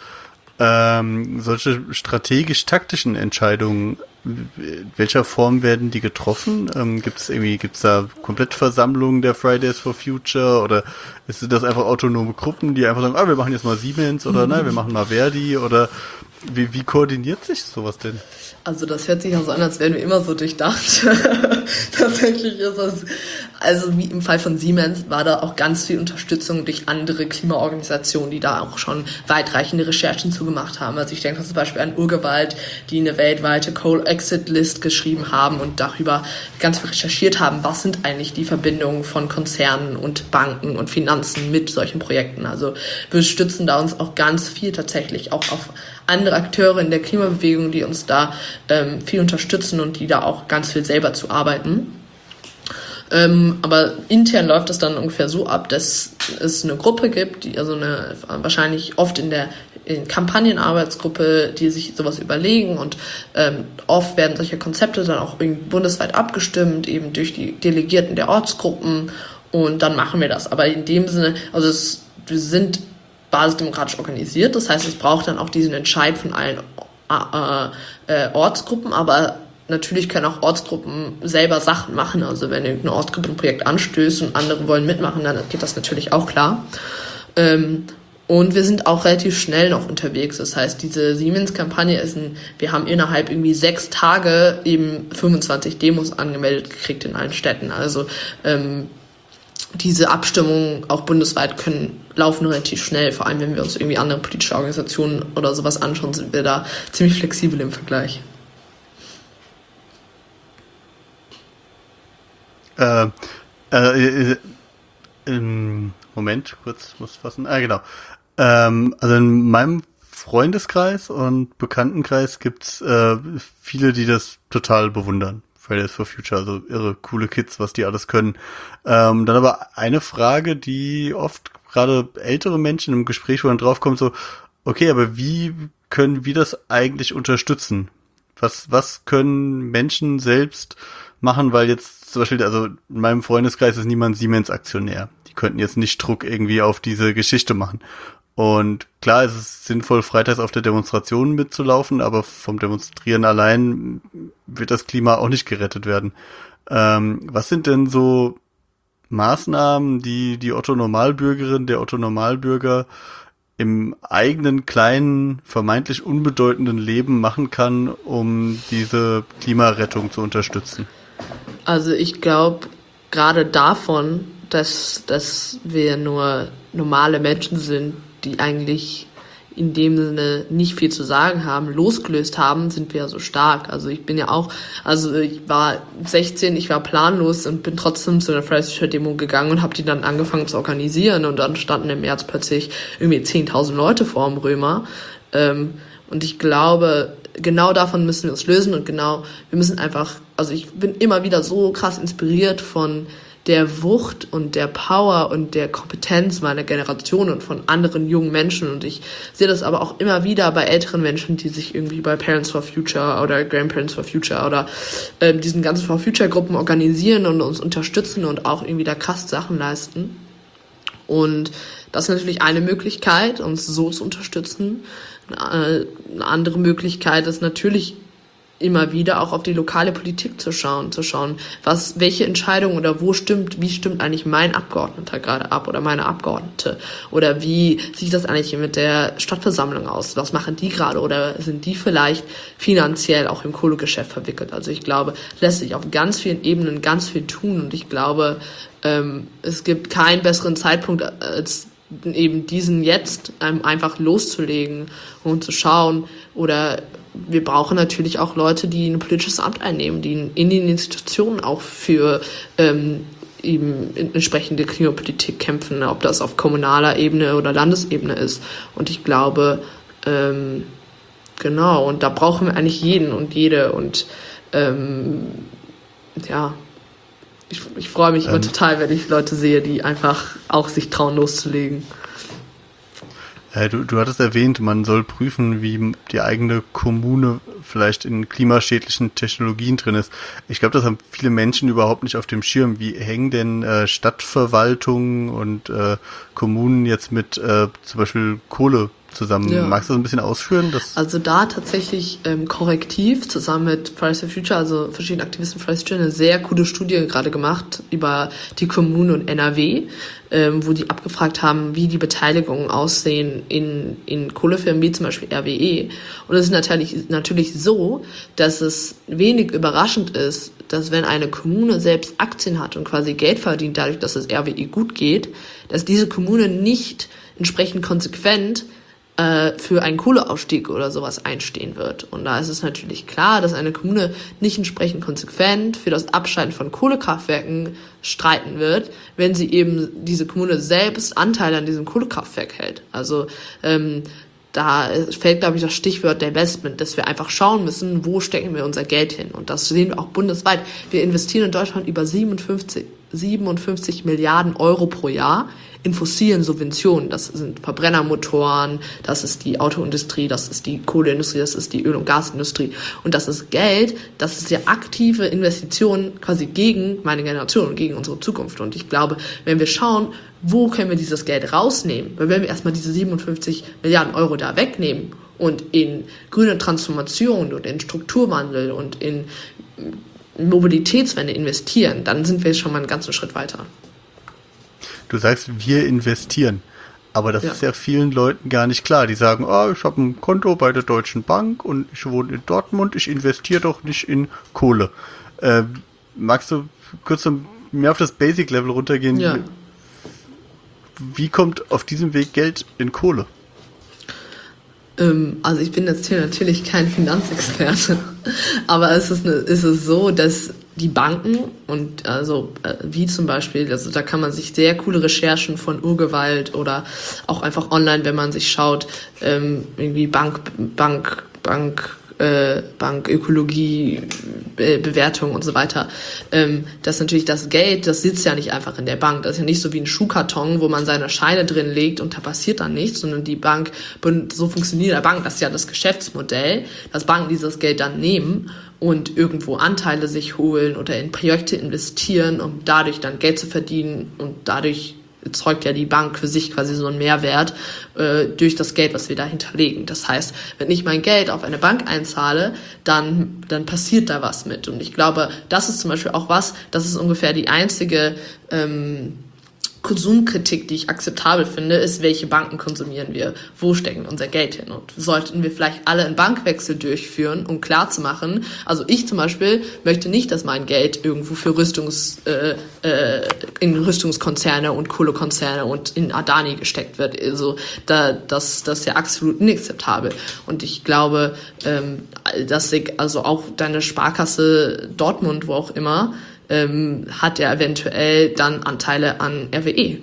Ähm, solche strategisch-taktischen Entscheidungen, in welcher Form werden die getroffen? Ähm, gibt es irgendwie, gibt's da Komplettversammlungen der Fridays for Future, oder ist das einfach autonome Gruppen, die einfach sagen, ah, wir machen jetzt mal Siemens, oder nein, wir machen mal Verdi, oder wie, wie koordiniert sich sowas denn? Also das hört sich auch so an, als wären wir immer so durchdacht. Tatsächlich ist das, also wie im Fall von Siemens war da auch ganz viel Unterstützung durch andere Klimaorganisationen, die da auch schon weitreichende Recherchen zugemacht haben. Also ich denke zum Beispiel an Urgewalt, die eine weltweite Coal-Exit-List geschrieben haben und darüber ganz viel recherchiert haben, was sind eigentlich die Verbindungen von Konzernen und Banken und Finanzen mit solchen Projekten. Also wir stützen da uns auch ganz viel tatsächlich auch auf andere Akteure in der Klimabewegung, die uns da ähm, viel unterstützen und die da auch ganz viel selber zu arbeiten. Ähm, aber intern läuft es dann ungefähr so ab, dass es eine Gruppe gibt, die also eine wahrscheinlich oft in der in Kampagnenarbeitsgruppe, die sich sowas überlegen, und ähm, oft werden solche Konzepte dann auch irgendwie bundesweit abgestimmt, eben durch die Delegierten der Ortsgruppen, und dann machen wir das. Aber in dem Sinne, also es, wir sind basisdemokratisch organisiert, das heißt, es braucht dann auch diesen Entscheid von allen äh, äh, Ortsgruppen, aber natürlich können auch Ortsgruppen selber Sachen machen, also wenn irgendeine Ortsgruppe ein Projekt anstößt und andere wollen mitmachen, dann geht das natürlich auch klar. Ähm, und wir sind auch relativ schnell noch unterwegs, das heißt, diese Siemens-Kampagne ist ein, wir haben innerhalb irgendwie sechs Tage eben fünfundzwanzig Demos angemeldet gekriegt in allen Städten, also ähm, diese Abstimmungen auch bundesweit können laufen relativ schnell, vor allem wenn wir uns irgendwie andere politische Organisationen oder sowas anschauen, sind wir da ziemlich flexibel im Vergleich. Äh, äh, äh, Moment, kurz, muss fassen. Ah, genau. Ähm, also in meinem Freundeskreis und Bekanntenkreis gibt's äh, viele, die das total bewundern. Fridays for Future, also irre coole Kids, was die alles können. Ähm, dann aber eine Frage, die oft gerade ältere Menschen im Gespräch, wo dann draufkommt, so, okay, aber wie können wir das eigentlich unterstützen? Was, was können Menschen selbst machen, weil jetzt zum Beispiel, also in meinem Freundeskreis ist niemand Siemens-Aktionär. Die könnten jetzt nicht Druck irgendwie auf diese Geschichte machen. Und klar, es ist sinnvoll, freitags auf der Demonstration mitzulaufen, aber vom Demonstrieren allein wird das Klima auch nicht gerettet werden. Ähm, was sind denn so Maßnahmen, die die Otto-Normalbürgerin, der Otto-Normalbürger im eigenen kleinen, vermeintlich unbedeutenden Leben machen kann, um diese Klimarettung zu unterstützen? Also ich glaube, gerade davon, dass, dass wir nur normale Menschen sind, die eigentlich in dem Sinne nicht viel zu sagen haben, losgelöst haben, sind wir ja so stark. Also ich bin ja auch, also ich war sechzehn, ich war planlos und bin trotzdem zu einer Fridays for Future Demo gegangen und habe die dann angefangen zu organisieren, und dann standen im März plötzlich irgendwie zehntausend Leute vor dem Römer. Ähm, und ich glaube, genau davon müssen wir uns lösen, und genau, wir müssen einfach, also ich bin immer wieder so krass inspiriert von der Wucht und der Power und der Kompetenz meiner Generation und von anderen jungen Menschen, und ich sehe das aber auch immer wieder bei älteren Menschen, die sich irgendwie bei Parents for Future oder Grandparents for Future oder äh, diesen ganzen For Future Gruppen organisieren und uns unterstützen und auch irgendwie da krass Sachen leisten. Und das ist natürlich eine Möglichkeit, uns so zu unterstützen. Eine andere Möglichkeit ist natürlich immer wieder auch auf die lokale Politik zu schauen, zu schauen, was, welche Entscheidung oder wo stimmt, wie stimmt eigentlich mein Abgeordneter gerade ab oder meine Abgeordnete, oder wie sieht das eigentlich mit der Stadtversammlung aus, was machen die gerade, oder sind die vielleicht finanziell auch im Kohlegeschäft verwickelt. Also ich glaube, lässt sich auf ganz vielen Ebenen ganz viel tun, und ich glaube, ähm, es gibt keinen besseren Zeitpunkt als eben diesen jetzt ähm, einfach loszulegen und zu schauen, oder wir brauchen natürlich auch Leute, die ein politisches Amt einnehmen, die in den Institutionen auch für ähm, eben entsprechende Klimapolitik kämpfen, ob das auf kommunaler Ebene oder Landesebene ist. Und ich glaube, ähm, genau, und da brauchen wir eigentlich jeden und jede, und ähm, ja, ich, ich freue mich ähm. immer total, wenn ich Leute sehe, die einfach auch sich trauen, loszulegen. Äh, du, du hattest erwähnt, man soll prüfen, wie die eigene Kommune vielleicht in klimaschädlichen Technologien drin ist. Ich glaube, das haben viele Menschen überhaupt nicht auf dem Schirm. Wie hängen denn äh, Stadtverwaltungen und äh, Kommunen jetzt mit äh, zum Beispiel Kohle zusammen? Ja. Magst du das ein bisschen ausführen? Das Also da tatsächlich ähm, korrektiv zusammen mit Fridays for Future, also verschiedenen Aktivisten Fridays for Future, eine sehr coole Studie gerade gemacht über die Kommune und N R W, ähm, wo die abgefragt haben, wie die Beteiligungen aussehen in, in Kohlefirmen wie zum Beispiel R W E. Und es ist natürlich, natürlich so, dass es wenig überraschend ist, dass wenn eine Kommune selbst Aktien hat und quasi Geld verdient, dadurch, dass es R W E gut geht, dass diese Kommune nicht entsprechend konsequent für einen Kohleausstieg oder sowas einstehen wird. Und da ist es natürlich klar, dass eine Kommune nicht entsprechend konsequent für das Abschalten von Kohlekraftwerken streiten wird, wenn sie eben diese Kommune selbst Anteile an diesem Kohlekraftwerk hält. Also ähm, da fällt, glaube ich, das Stichwort der Investment, dass wir einfach schauen müssen, wo stecken wir unser Geld hin. Und das sehen wir auch bundesweit. Wir investieren in Deutschland über siebenundfünfzig, siebenundfünfzig Milliarden Euro pro Jahr in fossilen Subventionen. Das sind Verbrennermotoren, das ist die Autoindustrie, das ist die Kohleindustrie, das ist die Öl- und Gasindustrie. Und das ist Geld, das ist ja aktive Investitionen quasi gegen meine Generation und gegen unsere Zukunft. Und ich glaube, wenn wir schauen, wo können wir dieses Geld rausnehmen, weil wenn wir erstmal diese siebenundfünfzig Milliarden Euro da wegnehmen und in grüne Transformation und in Strukturwandel und in Mobilitätswende investieren, dann sind wir schon mal einen ganzen Schritt weiter. Du sagst, wir investieren. Aber das Ja. ist ja vielen Leuten gar nicht klar. Die sagen, oh, ich habe ein Konto bei der Deutschen Bank und ich wohne in Dortmund, ich investiere doch nicht in Kohle. Äh, magst du kurz mehr auf das Basic-Level runtergehen? Ja. Wie kommt auf diesem Weg Geld in Kohle? Ähm, also ich bin jetzt hier natürlich kein Finanzexperte, aber es ist, eine, ist es so, dass die Banken und also äh, wie zum Beispiel, also da kann man sich sehr coole Recherchen von Urgewalt oder auch einfach online, wenn man sich schaut, ähm, irgendwie Bank, Bank, Bank, äh, Bankökologie, Be- Bewertung und so weiter. Ähm, das natürlich das Geld, das sitzt ja nicht einfach in der Bank. Das ist ja nicht so wie ein Schuhkarton, wo man seine Scheine drin legt und da passiert dann nichts, sondern die Bank, so funktioniert der Bank, das ist ja das Geschäftsmodell, dass Banken dieses Geld dann nehmen und irgendwo Anteile sich holen oder in Projekte investieren, um dadurch dann Geld zu verdienen und dadurch erzeugt ja die Bank für sich quasi so einen Mehrwert äh, durch das Geld, was wir da hinterlegen. Das heißt, wenn ich mein Geld auf eine Bank einzahle, dann, dann passiert da was mit. Und ich glaube, das ist zum Beispiel auch was, das ist ungefähr die einzige ähm, Konsumkritik, die ich akzeptabel finde, ist, welche Banken konsumieren wir, wo stecken unser Geld hin und sollten wir vielleicht alle einen Bankwechsel durchführen, um klarzumachen, also ich zum Beispiel möchte nicht, dass mein Geld irgendwo für Rüstungs, äh, äh, in Rüstungskonzerne und Kohlekonzerne und in Adani gesteckt wird, also da, das, das ist ja absolut inakzeptabel und ich glaube, ähm, dass ich, also auch deine Sparkasse Dortmund, wo auch immer, Ähm, hat er eventuell dann Anteile an R W E.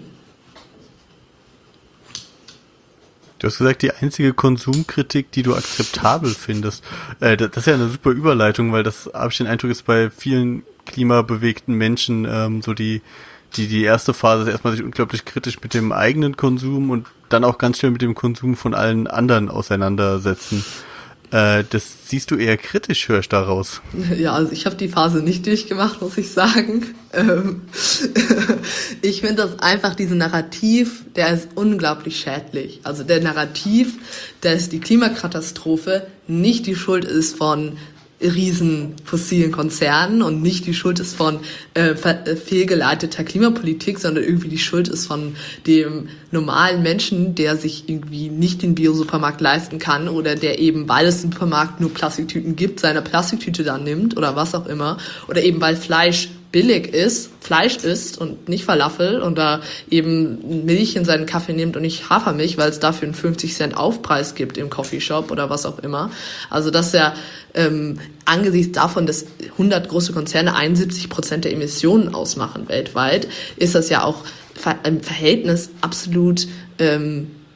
Du hast gesagt, die einzige Konsumkritik, die du akzeptabel findest. Äh, das ist ja eine super Überleitung, weil das, habe ich den Eindruck, ist bei vielen klimabewegten Menschen ähm, so die, die, die erste Phase ist erstmal sich unglaublich kritisch mit dem eigenen Konsum und dann auch ganz schnell mit dem Konsum von allen anderen auseinandersetzen. Äh, das siehst du eher kritisch, höre ich daraus. Ja, also ich habe die Phase nicht durchgemacht, muss ich sagen. Ähm, ich finde das einfach, diesen Narrativ, der ist unglaublich schädlich. Also der Narrativ, dass die Klimakatastrophe nicht die Schuld ist von riesen fossilen Konzernen und nicht die Schuld ist von äh, fehlgeleiteter Klimapolitik, sondern irgendwie die Schuld ist von dem normalen Menschen, der sich irgendwie nicht den Bio-Supermarkt leisten kann oder der eben, weil es im Supermarkt nur Plastiktüten gibt, seine Plastiktüte dann nimmt oder was auch immer oder eben weil Fleisch billig ist, Fleisch isst und nicht Falafel und da eben Milch in seinen Kaffee nimmt und nicht Hafermilch, weil es dafür einen fünfzig Cent Aufpreis gibt im Coffeeshop oder was auch immer. Also das ist ja ähm, angesichts davon, dass hundert große Konzerne einundsiebzig Prozent der Emissionen ausmachen weltweit, ist das ja auch im Verhältnis absolut ähm,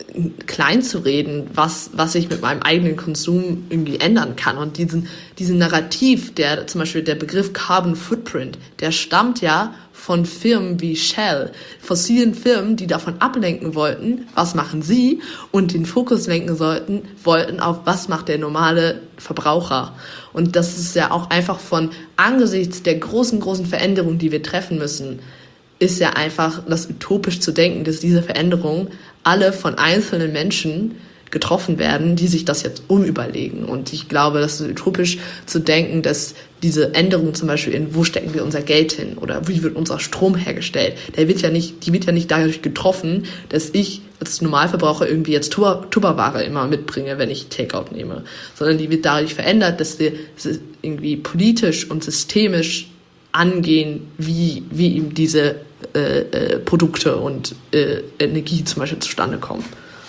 klein zu reden, was, was ich mit meinem eigenen Konsum irgendwie ändern kann. Und diesen, diesen Narrativ, der zum Beispiel der Begriff Carbon Footprint, der stammt ja von Firmen wie Shell, fossilen Firmen, die davon ablenken wollten, was machen sie, und den Fokus lenken sollten, wollten auf, was macht der normale Verbraucher. Und das ist ja auch einfach von, angesichts der großen, großen Veränderungen, die wir treffen müssen, ist ja einfach das utopisch zu denken, dass diese Veränderungen alle von einzelnen Menschen getroffen werden, die sich das jetzt umüberlegen. Und ich glaube, das ist utopisch zu denken, dass diese Änderungen zum Beispiel in, wo stecken wir unser Geld hin oder wie wird unser Strom hergestellt, der wird ja nicht, die wird ja nicht dadurch getroffen, dass ich als Normalverbraucher irgendwie jetzt Tupperware immer mitbringe, wenn ich Takeout nehme, sondern die wird dadurch verändert, dass wir irgendwie politisch und systemisch angehen, wie, wie eben diese äh, äh, Produkte und äh, Energie zum Beispiel zustande kommen.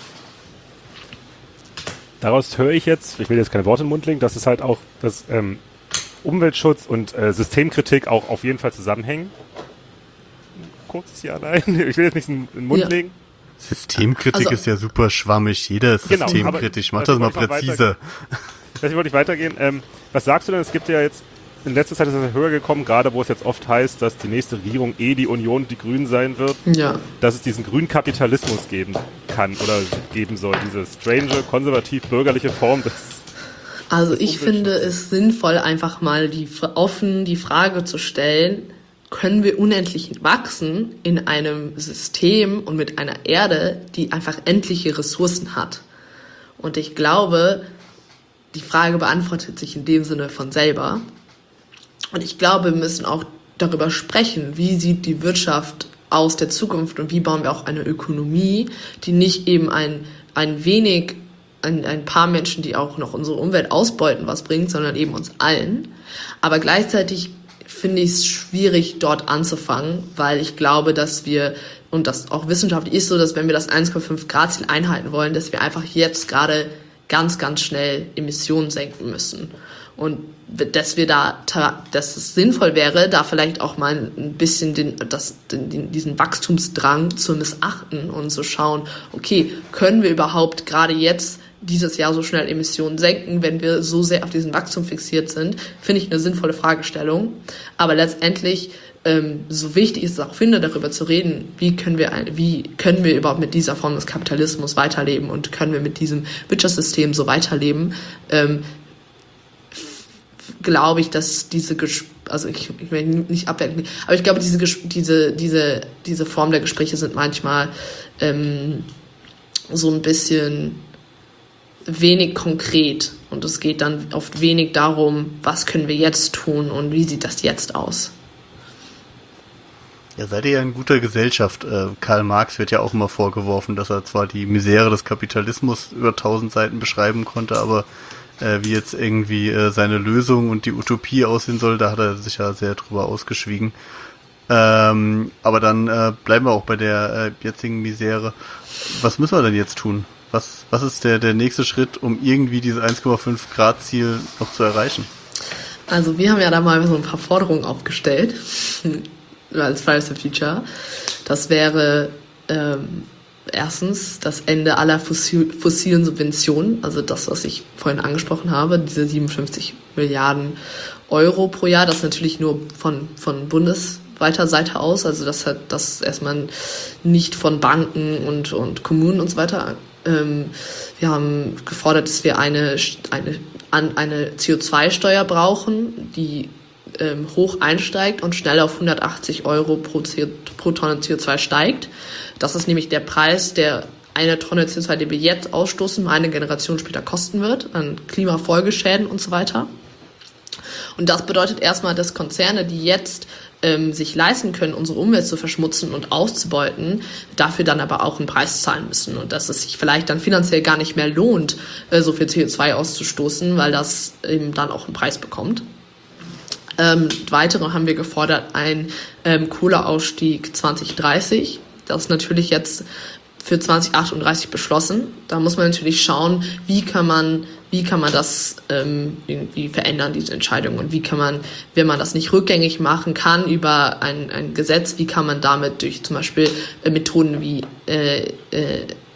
Daraus höre ich jetzt, ich will jetzt keine Worte im Mund legen, dass es halt auch, dass ähm, Umweltschutz und äh, Systemkritik auch auf jeden Fall zusammenhängen. Kurzes Ja, nein. Ich will jetzt nicht in den Mund ja. legen. Systemkritik also, ist ja super schwammig. Jeder ist genau, systemkritisch. Mach das mal präzise. Deswegen wollte ich weitergehen. Ähm, was sagst du denn? Es gibt ja jetzt, in letzter Zeit ist es höher gekommen, gerade wo es jetzt oft heißt, dass die nächste Regierung eh die Union, die Grünen sein wird, ja. dass es diesen grünen Kapitalismus geben kann oder geben soll. Diese strange, konservativ-bürgerliche Form des Also ich finde es sinnvoll, einfach mal die, offen die Frage zu stellen, können wir unendlich wachsen in einem System und mit einer Erde, die einfach endliche Ressourcen hat? Und ich glaube, die Frage beantwortet sich in dem Sinne von selber. Und ich glaube, wir müssen auch darüber sprechen, wie sieht die Wirtschaft aus der Zukunft und wie bauen wir auch eine Ökonomie, die nicht eben ein, ein wenig, ein, ein paar Menschen, die auch noch unsere Umwelt ausbeuten, was bringt, sondern eben uns allen. Aber gleichzeitig finde ich es schwierig, dort anzufangen, weil ich glaube, dass wir, und das auch wissenschaftlich ist so, dass wenn wir das eins Komma fünf Grad Ziel einhalten wollen, dass wir einfach jetzt gerade ganz, ganz schnell Emissionen senken müssen. Und dass wir da, dass es sinnvoll wäre, da vielleicht auch mal ein bisschen den, das, den, diesen Wachstumsdrang zu missachten und zu schauen, okay, können wir überhaupt gerade jetzt dieses Jahr so schnell Emissionen senken, wenn wir so sehr auf diesen Wachstum fixiert sind, finde ich eine sinnvolle Fragestellung. Aber letztendlich, ähm, so wichtig ist es auch finde, darüber zu reden, wie können wir, wie können wir überhaupt mit dieser Form des Kapitalismus weiterleben und können wir mit diesem Wirtschaftssystem so weiterleben, ähm, glaube ich, dass diese, Ges- also ich, ich will nicht abwerten, aber ich glaube, diese, diese, diese, diese Form der Gespräche sind manchmal ähm, so ein bisschen wenig konkret und es geht dann oft wenig darum, was können wir jetzt tun und wie sieht das jetzt aus. Ja, seid ihr ja in guter Gesellschaft. Äh, Karl Marx wird ja auch immer vorgeworfen, dass er zwar die Misere des Kapitalismus über tausend Seiten beschreiben konnte, aber äh, wie jetzt irgendwie äh, seine Lösung und die Utopie aussehen soll, da hat er sich ja sehr drüber ausgeschwiegen. Ähm, aber dann äh, bleiben wir auch bei der äh, jetzigen Misere. Was müssen wir denn jetzt tun? Was, was ist der, der nächste Schritt, um irgendwie dieses eins Komma fünf Grad Ziel noch zu erreichen? Also wir haben ja da mal so ein paar Forderungen aufgestellt als Fridays for Future. Das wäre ähm, erstens das Ende aller fossil, fossilen Subventionen, also das, was ich vorhin angesprochen habe, diese siebenundfünfzig Milliarden Euro pro Jahr, das natürlich nur von, von bundesweiter Seite aus, also das hat das erstmal nicht von Banken und, und Kommunen und so weiter. Ähm, wir haben gefordert, dass wir eine, eine, eine C O zwei Steuer brauchen, die ähm, hoch einsteigt und schnell auf hundertachtzig Euro pro, C O, pro Tonne C O zwei steigt. Das ist nämlich der Preis, der eine Tonne C O zwei, die wir jetzt ausstoßen, eine Generation später kosten wird, an Klimafolgeschäden und so weiter. Und das bedeutet erstmal, dass Konzerne, die jetzt ähm, sich leisten können, unsere Umwelt zu verschmutzen und auszubeuten, dafür dann aber auch einen Preis zahlen müssen. Und dass es sich vielleicht dann finanziell gar nicht mehr lohnt, äh, so viel C O zwei auszustoßen, weil das eben dann auch einen Preis bekommt. Ähm, weitere haben wir gefordert, ein ähm, Kohleausstieg zwanzig dreißig. Das ist natürlich jetzt für zwanzig achtunddreißig beschlossen. Da muss man natürlich schauen, wie kann man, wie kann man das ähm, irgendwie verändern, diese Entscheidung, und wie kann man, wenn man das nicht rückgängig machen kann über ein, ein Gesetz, wie kann man damit durch zum Beispiel äh, Methoden wie äh, äh,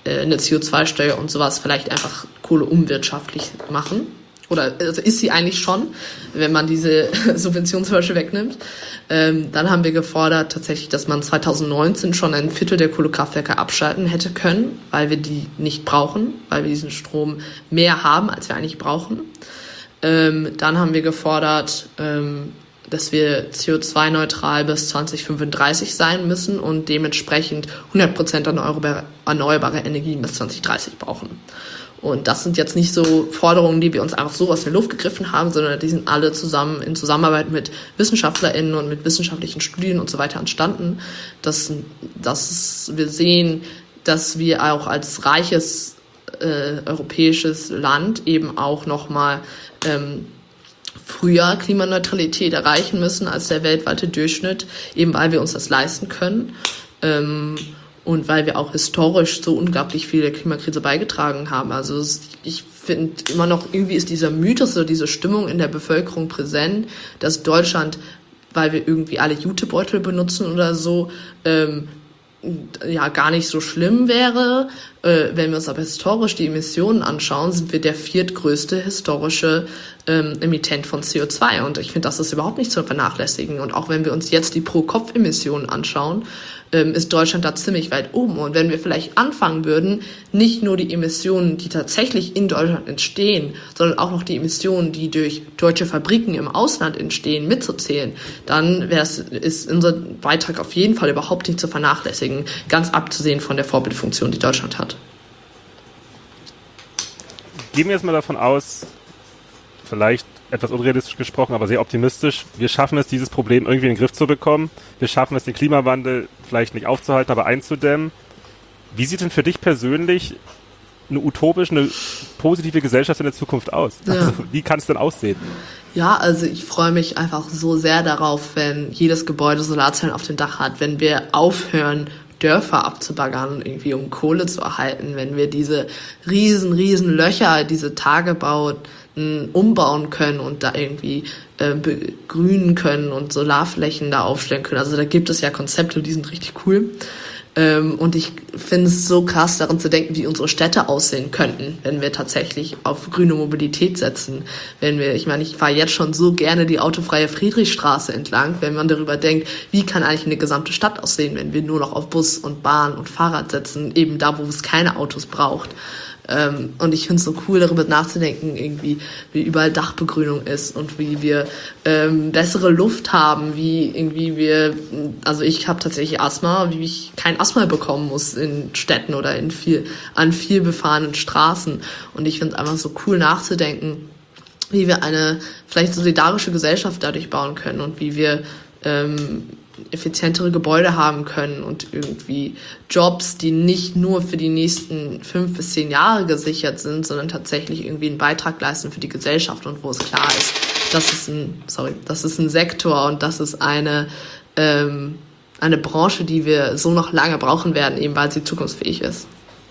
äh, eine C O zwei Steuer und sowas vielleicht einfach Kohle unwirtschaftlich machen. Oder also ist sie eigentlich schon, wenn man diese Subvention zum Beispiel wegnimmt. Ähm, dann haben wir gefordert tatsächlich, dass man zwanzig neunzehn schon ein Viertel der Kohlekraftwerke abschalten hätte können, weil wir die nicht brauchen, weil wir diesen Strom mehr haben, als wir eigentlich brauchen. Ähm, dann haben wir gefordert, ähm, dass wir C O zwei neutral bis zwanzig fünfunddreißig sein müssen und dementsprechend hundert Prozent erneuerbare, erneuerbare Energien bis zwanzig dreißig brauchen. Und das sind jetzt nicht so Forderungen, die wir uns einfach so aus der Luft gegriffen haben, sondern die sind alle zusammen in Zusammenarbeit mit WissenschaftlerInnen und mit wissenschaftlichen Studien und so weiter entstanden, dass, dass wir sehen, dass wir auch als reiches äh, europäisches Land eben auch nochmal ähm, früher Klimaneutralität erreichen müssen als der weltweite Durchschnitt, eben weil wir uns das leisten können. Ähm, Und weil wir auch historisch so unglaublich viel der Klimakrise beigetragen haben. Also es, ich finde immer noch, irgendwie ist dieser Mythos oder diese Stimmung in der Bevölkerung präsent, dass Deutschland, weil wir irgendwie alle Jutebeutel benutzen oder so, ähm, ja gar nicht so schlimm wäre. Äh, wenn wir uns aber historisch die Emissionen anschauen, sind wir der viertgrößte historische ähm, Emittent von C O zwei. Und ich finde, das ist überhaupt nicht zu vernachlässigen. Und auch wenn wir uns jetzt die Pro-Kopf-Emissionen anschauen, ist Deutschland da ziemlich weit oben. Und wenn wir vielleicht anfangen würden, nicht nur die Emissionen, die tatsächlich in Deutschland entstehen, sondern auch noch die Emissionen, die durch deutsche Fabriken im Ausland entstehen, mitzuzählen, dann wäre es, ist unser Beitrag auf jeden Fall überhaupt nicht zu vernachlässigen, ganz abzusehen von der Vorbildfunktion, die Deutschland hat. Gehen wir jetzt mal davon aus, vielleicht etwas unrealistisch gesprochen, aber sehr optimistisch. Wir schaffen es, dieses Problem irgendwie in den Griff zu bekommen. Wir schaffen es, den Klimawandel vielleicht nicht aufzuhalten, aber einzudämmen. Wie sieht denn für dich persönlich eine utopische, eine positive Gesellschaft in der Zukunft aus? Ja. Also, wie kann es denn aussehen? Ja, also ich freue mich einfach so sehr darauf, wenn jedes Gebäude Solarzellen auf dem Dach hat, wenn wir aufhören, Dörfer abzubaggern, irgendwie um Kohle zu erhalten, wenn wir diese riesen, riesen Löcher, diese Tagebau umbauen können und da irgendwie äh, begrünen können und Solarflächen da aufstellen können. Also da gibt es ja Konzepte, die sind richtig cool. Ähm, und ich finde es so krass, daran zu denken, wie unsere Städte aussehen könnten, wenn wir tatsächlich auf grüne Mobilität setzen. Wenn wir, ich meine, ich fahre jetzt schon so gerne die autofreie Friedrichstraße entlang, wenn man darüber denkt, wie kann eigentlich eine gesamte Stadt aussehen, wenn wir nur noch auf Bus und Bahn und Fahrrad setzen, eben da, wo es keine Autos braucht. Ähm, und ich finde es so cool, darüber nachzudenken, irgendwie, wie überall Dachbegrünung ist und wie wir ähm, bessere Luft haben, wie irgendwie wir, also ich habe tatsächlich Asthma, wie ich kein Asthma bekommen muss in Städten oder in viel, an viel befahrenen Straßen. Und ich finde es einfach so cool nachzudenken, wie wir eine vielleicht solidarische Gesellschaft dadurch bauen können und wie wir ähm, effizientere Gebäude haben können und irgendwie Jobs, die nicht nur für die nächsten fünf bis zehn Jahre gesichert sind, sondern tatsächlich irgendwie einen Beitrag leisten für die Gesellschaft und wo es klar ist, das ist ein, sorry, das ist ein Sektor und das ist eine, ähm, eine Branche, die wir so noch lange brauchen werden, eben weil sie zukunftsfähig ist.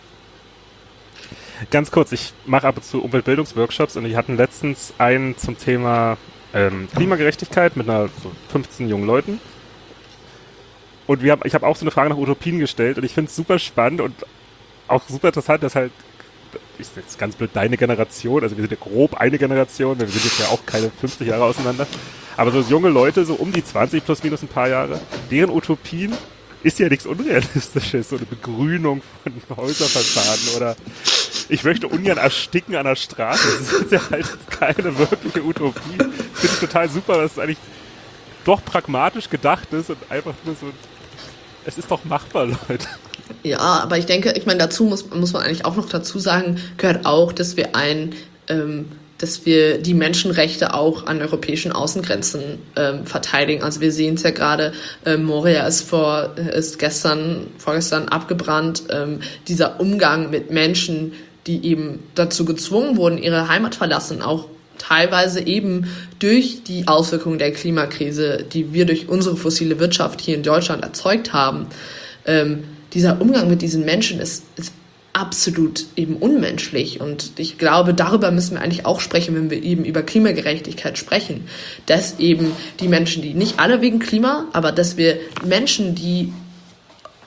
Ganz kurz, ich mache ab und zu Umweltbildungsworkshops und die hatten letztens einen zum Thema ähm, Klimagerechtigkeit mit einer so fünfzehn jungen Leuten. Und wir haben, ich habe auch so eine Frage nach Utopien gestellt und ich finde es super spannend und auch super interessant, dass halt, ich sage jetzt ganz blöd, deine Generation, also wir sind ja grob eine Generation, wir sind jetzt ja auch keine fünfzig Jahre auseinander, aber so junge Leute, so um die zwanzig plus minus ein paar Jahre, deren Utopien ist ja nichts Unrealistisches, so eine Begrünung von Häuserfassaden oder ich möchte ungern ersticken an der Straße, das ist ja halt keine wirkliche Utopie. Das finde ich total super, dass es eigentlich doch pragmatisch gedacht ist und einfach nur so, es ist doch machbar, Leute. Ja, aber ich denke, ich meine, dazu muss, muss man eigentlich auch noch dazu sagen, gehört auch, dass wir ein, ähm, dass wir die Menschenrechte auch an europäischen Außengrenzen ähm, verteidigen. Also wir sehen es ja gerade, äh, Moria ist vor, ist gestern, vorgestern abgebrannt. Ähm, dieser Umgang mit Menschen, die eben dazu gezwungen wurden, ihre Heimat verlassen, auch teilweise eben durch die Auswirkungen der Klimakrise, die wir durch unsere fossile Wirtschaft hier in Deutschland erzeugt haben. Ähm, dieser Umgang mit diesen Menschen ist, ist absolut eben unmenschlich. Und ich glaube, darüber müssen wir eigentlich auch sprechen, wenn wir eben über Klimagerechtigkeit sprechen. Dass eben die Menschen, die nicht alle wegen Klima, aber dass wir Menschen, die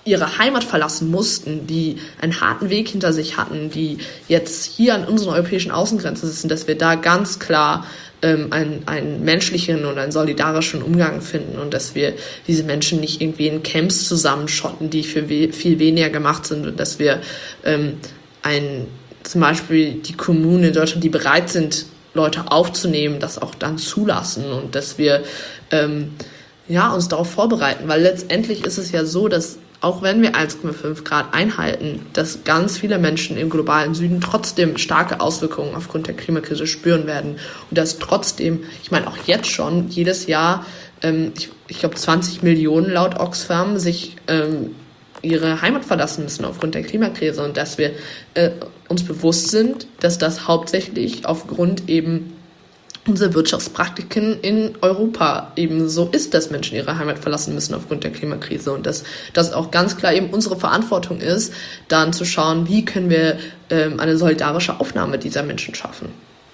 ihre Heimat verlassen mussten, die einen harten Weg hinter sich hatten, die jetzt hier an unseren europäischen Außengrenzen sitzen, dass wir da ganz klar ähm, einen, einen menschlichen und einen solidarischen Umgang finden und dass wir diese Menschen nicht irgendwie in Camps zusammenschotten, die für we- viel weniger gemacht sind und dass wir ähm, ein, zum Beispiel die Kommunen in Deutschland, die bereit sind, Leute aufzunehmen, das auch dann zulassen und dass wir ähm, ja, uns darauf vorbereiten, weil letztendlich ist es ja so, dass auch wenn wir eins Komma fünf Grad einhalten, dass ganz viele Menschen im globalen Süden trotzdem starke Auswirkungen aufgrund der Klimakrise spüren werden und dass trotzdem, ich meine auch jetzt schon, jedes Jahr, ähm, ich, ich glaube zwanzig Millionen laut Oxfam sich ähm, ihre Heimat verlassen müssen aufgrund der Klimakrise und dass wir äh, uns bewusst sind, dass das hauptsächlich aufgrund eben unsere Wirtschaftspraktiken in Europa eben so ist, dass Menschen ihre Heimat verlassen müssen aufgrund der Klimakrise und dass das auch ganz klar eben unsere Verantwortung ist, dann zu schauen, wie können wir ähm, eine solidarische Aufnahme dieser Menschen schaffen.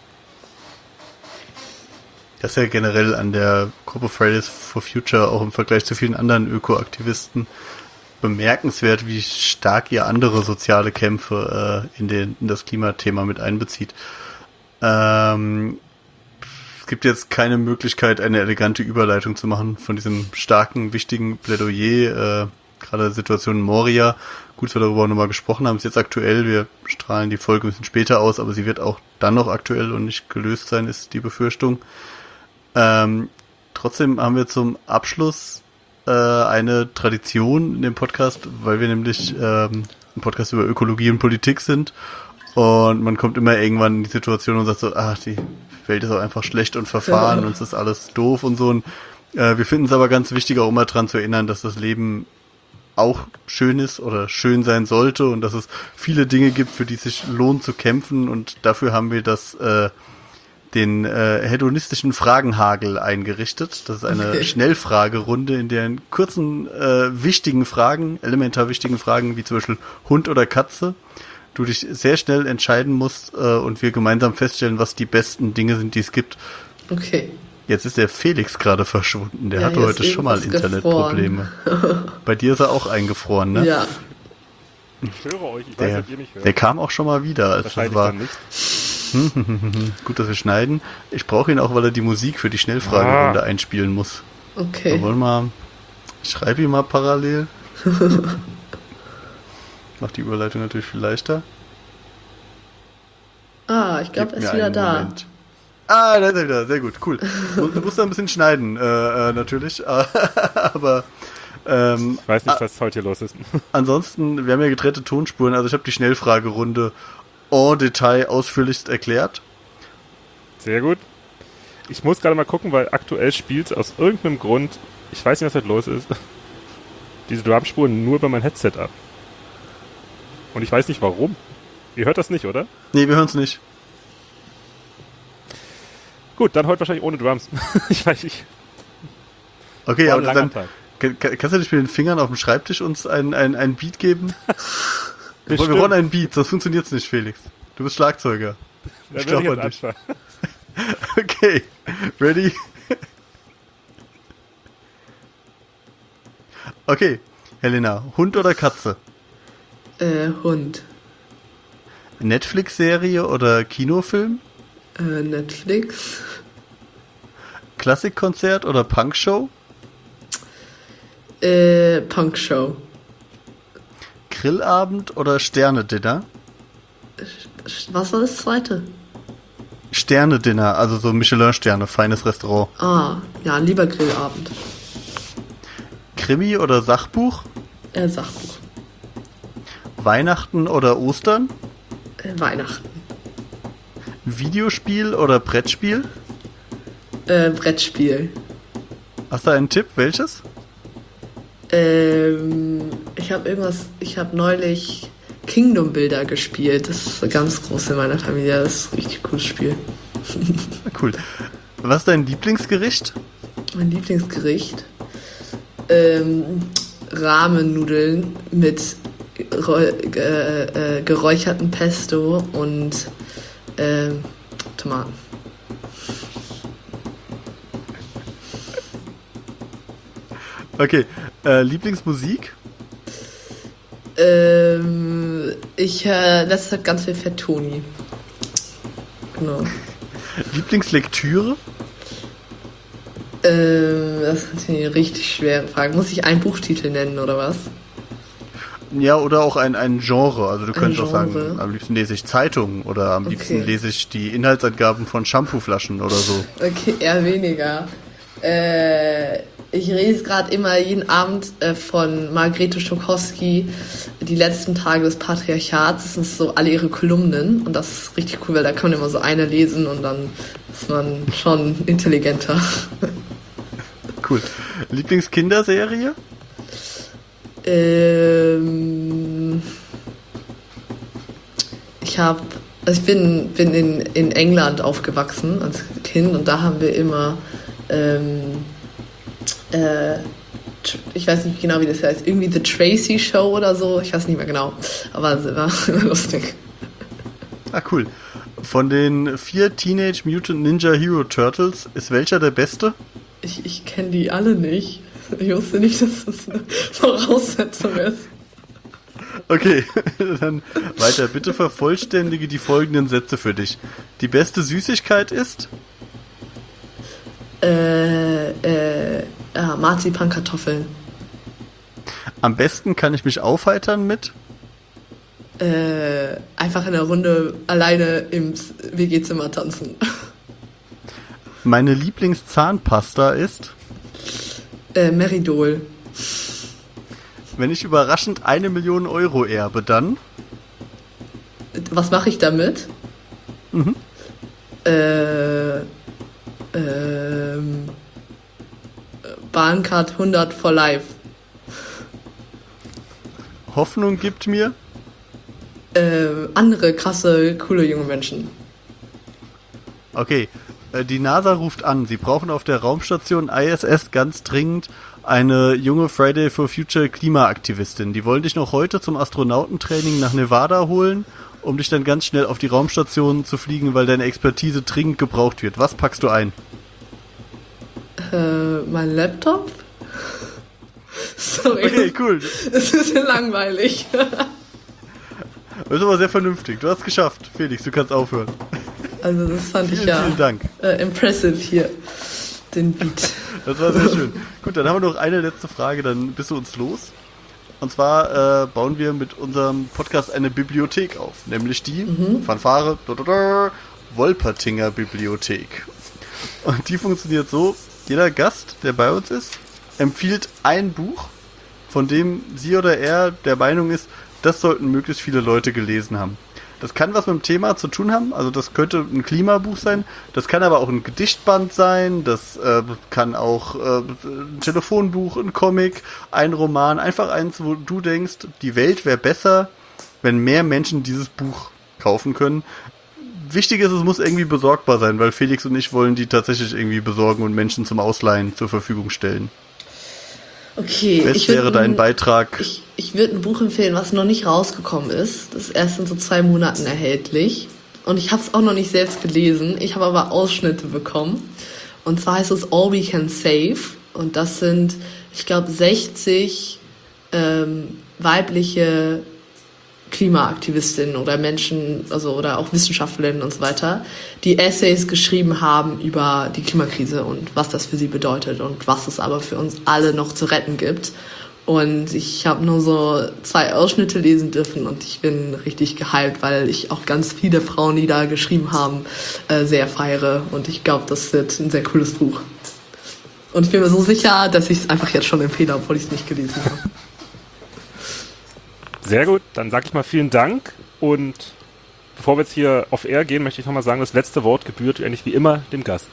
Das ist ja generell an der Gruppe Fridays for Future auch im Vergleich zu vielen anderen Ökoaktivisten bemerkenswert, wie stark ihr andere soziale Kämpfe äh, in, den, in das Klimathema mit einbezieht. Ähm, Es gibt jetzt keine Möglichkeit, eine elegante Überleitung zu machen von diesem starken, wichtigen Plädoyer, äh, gerade der Situation in Moria. Gut, dass wir darüber auch nochmal gesprochen haben, ist jetzt aktuell, wir strahlen die Folge ein bisschen später aus, aber sie wird auch dann noch aktuell und nicht gelöst sein, ist die Befürchtung. Ähm, trotzdem haben wir zum Abschluss äh, eine Tradition in dem Podcast, weil wir nämlich ähm, ein Podcast über Ökologie und Politik sind und man kommt immer irgendwann in die Situation und sagt so, ach, die Welt ist auch einfach schlecht und verfahren ja. Und es ist alles doof und so. Und, äh, wir finden es aber ganz wichtig, auch immer dran zu erinnern, dass das Leben auch schön ist oder schön sein sollte und dass es viele Dinge gibt, für die es sich lohnt zu kämpfen und dafür haben wir das äh, den äh, hedonistischen Fragenhagel eingerichtet. Das ist eine okay. Schnellfragerunde, in der in kurzen, äh, wichtigen Fragen, elementar wichtigen Fragen, wie zum Beispiel Hund oder Katze, du dich sehr schnell entscheiden musst äh, und wir gemeinsam feststellen, was die besten Dinge sind, die es gibt. Okay. Jetzt ist der Felix gerade verschwunden. Der ja, hatte heute schon mal Internetprobleme. Bei dir ist er auch eingefroren, ne? Ja. Ich höre euch, ich der, weiß, ob ihr mich hört. Der kam auch schon mal wieder. Als das war. Nicht. Gut, dass wir schneiden. Ich brauche ihn auch, weil er die Musik für die Schnellfragerunde ah. einspielen muss. Okay. Wir wollen mal. Ich schreibe ihn mal parallel. Macht die Überleitung natürlich viel leichter. Ah, ich glaube, er ist wieder da. Moment. Ah, da ist er wieder. Sehr gut, cool. Du musst da ein bisschen schneiden, äh, äh, natürlich. Aber ähm, ich weiß nicht, was heute hier los ist. Ansonsten, wir haben ja getrennte Tonspuren. Also ich habe die Schnellfragerunde en Detail ausführlichst erklärt. Sehr gut. Ich muss gerade mal gucken, weil aktuell spielt aus irgendeinem Grund, ich weiß nicht, was heute los ist, diese Drumspuren nur über mein Headset ab. Und ich weiß nicht warum. Ihr hört das nicht, oder? Nee, wir hören es nicht. Gut, dann heute wahrscheinlich ohne Drums. ich weiß nicht. Okay, aber dann kann, kannst du nicht mit den Fingern auf dem Schreibtisch uns ein, ein, ein Beat geben? wir, wir wollen einen Beat, sonst funktioniert es nicht, Felix. Du bist Schlagzeuger. Da ich glaube an dich. Okay, ready? Okay, Helena, Hund oder Katze? Äh, Hund. Netflix-Serie oder Kinofilm? Äh, Netflix. Klassikkonzert oder Punkshow? Äh, Punkshow. Grillabend oder Sterne-Dinner? Was war das zweite? Sterne-Dinner, also so Michelin-Sterne, feines Restaurant. Ah, ja, lieber Grillabend. Krimi oder Sachbuch? Äh, Sachbuch. Weihnachten oder Ostern? Äh, Weihnachten. Videospiel oder Brettspiel? Äh, Brettspiel. Hast du einen Tipp? Welches? Ähm, ich habe irgendwas, ich habe neulich Kingdom Builder gespielt. Das ist ganz groß in meiner Familie. Das ist ein richtig cooles Spiel. Cool. Was ist dein Lieblingsgericht? Mein Lieblingsgericht? Ähm, Rahmennudeln mit äh, äh, geräucherten Pesto und äh, Tomaten. Okay, äh, Lieblingsmusik? Ähm, ich höre letzte Zeit ganz viel Fat Tony. Genau. Lieblingslektüre? Ähm, das ist eine richtig schwere Frage. Muss ich einen Buchtitel nennen oder was? Ja, oder auch ein, ein Genre. Also du Ein könntest auch Genre. sagen, am liebsten lese ich Zeitungen oder am Okay. liebsten lese ich die Inhaltsangaben von Shampooflaschen oder so. Okay, eher weniger. Äh, ich lese gerade immer jeden Abend äh, von Margrethe Stokowski die letzten Tage des Patriarchats. Das sind so alle ihre Kolumnen und das ist richtig cool, weil da kann man immer so eine lesen und dann ist man schon intelligenter. Cool. Lieblingskinderserie? Ähm, ich habe, also ich bin, bin in, in England aufgewachsen als Kind und da haben wir immer, ähm, äh, tr- ich weiß nicht genau, wie das heißt, irgendwie The Tracy Show oder so, ich weiß nicht mehr genau, aber es war immer lustig. Ah, cool. Von den vier Teenage Mutant Ninja Hero Turtles ist welcher der beste? Ich, ich kenne die alle nicht. Ich wusste nicht, dass das eine Voraussetzung ist. Okay, dann weiter. Bitte vervollständige die folgenden Sätze für dich. Die beste Süßigkeit ist? Äh, äh, ja, Marzipankartoffeln. Am besten kann ich mich aufheitern mit? Äh, einfach in der Runde alleine im W G-Zimmer tanzen. Meine Lieblingszahnpasta ist? Äh, Meridol. Wenn ich überraschend eine Million Euro erbe, dann? Was mache ich damit? Mhm. Äh, ähm, Bahncard hundert for life. Hoffnung gibt mir? Äh, andere krasse, coole junge Menschen. Okay, äh, die NASA ruft an. Sie brauchen auf der Raumstation I S S ganz dringend eine junge Friday for Future Klimaaktivistin. Die wollen dich noch heute zum Astronautentraining nach Nevada holen, um dich dann ganz schnell auf die Raumstation zu fliegen, weil deine Expertise dringend gebraucht wird. Was packst du ein? Äh, mein Laptop? Sorry. Okay, cool. Das ist langweilig. Das ist aber sehr vernünftig. Du hast es geschafft. Felix, du kannst aufhören. Also das fand Vielen, ich ja vielen Dank. Äh, impressive hier, den Beat. Das war sehr schön. Gut, dann haben wir noch eine letzte Frage, dann bist du uns los. Und zwar äh, bauen wir mit unserem Podcast eine Bibliothek auf, nämlich die mhm. Fanfare Wolpertinger Bibliothek. Und die funktioniert so, jeder Gast, der bei uns ist, empfiehlt ein Buch, von dem sie oder er der Meinung ist, das sollten möglichst viele Leute gelesen haben. Das kann was mit dem Thema zu tun haben, also das könnte ein Klimabuch sein, das kann aber auch ein Gedichtband sein, das äh, kann auch äh, ein Telefonbuch, ein Comic, ein Roman, einfach eins, wo du denkst, die Welt wäre besser, wenn mehr Menschen dieses Buch kaufen können. Wichtig ist, es muss irgendwie besorgbar sein, weil Felix und ich wollen die tatsächlich irgendwie besorgen und Menschen zum Ausleihen zur Verfügung stellen. Okay. Was ich wäre würd dein ein, Beitrag? Ich, ich würde ein Buch empfehlen, was noch nicht rausgekommen ist. Das ist erst in so zwei Monaten erhältlich. Und ich habe es auch noch nicht selbst gelesen. Ich habe aber Ausschnitte bekommen. Und zwar heißt es All We Can Save. Und das sind, ich glaube, sechzig ähm, weibliche Klimaaktivistinnen oder Menschen, also oder auch Wissenschaftlerinnen und so weiter, die Essays geschrieben haben über die Klimakrise und was das für sie bedeutet und was es aber für uns alle noch zu retten gibt. Und ich habe nur so zwei Ausschnitte lesen dürfen und ich bin richtig gehypt, weil ich auch ganz viele Frauen, die da geschrieben haben, äh, sehr feiere. Und ich glaube, das wird ein sehr cooles Buch. Und ich bin mir so sicher, dass ich es einfach jetzt schon empfehle, obwohl ich es nicht gelesen habe. Sehr gut, dann sage ich mal vielen Dank und bevor wir jetzt hier auf Air gehen, möchte ich nochmal sagen, das letzte Wort gebührt eigentlich wie immer dem Gast.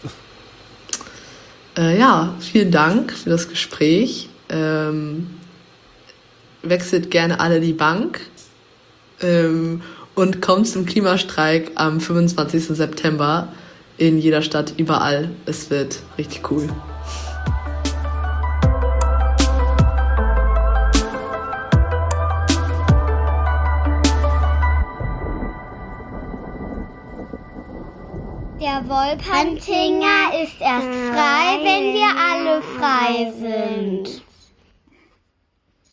Äh, ja, vielen Dank für das Gespräch. Ähm, wechselt gerne alle die Bank ähm, und kommt zum Klimastreik am fünfundzwanzigsten September in jeder Stadt, überall. Es wird richtig cool. Der Wolpertinger ist erst frei, wenn wir alle frei sind.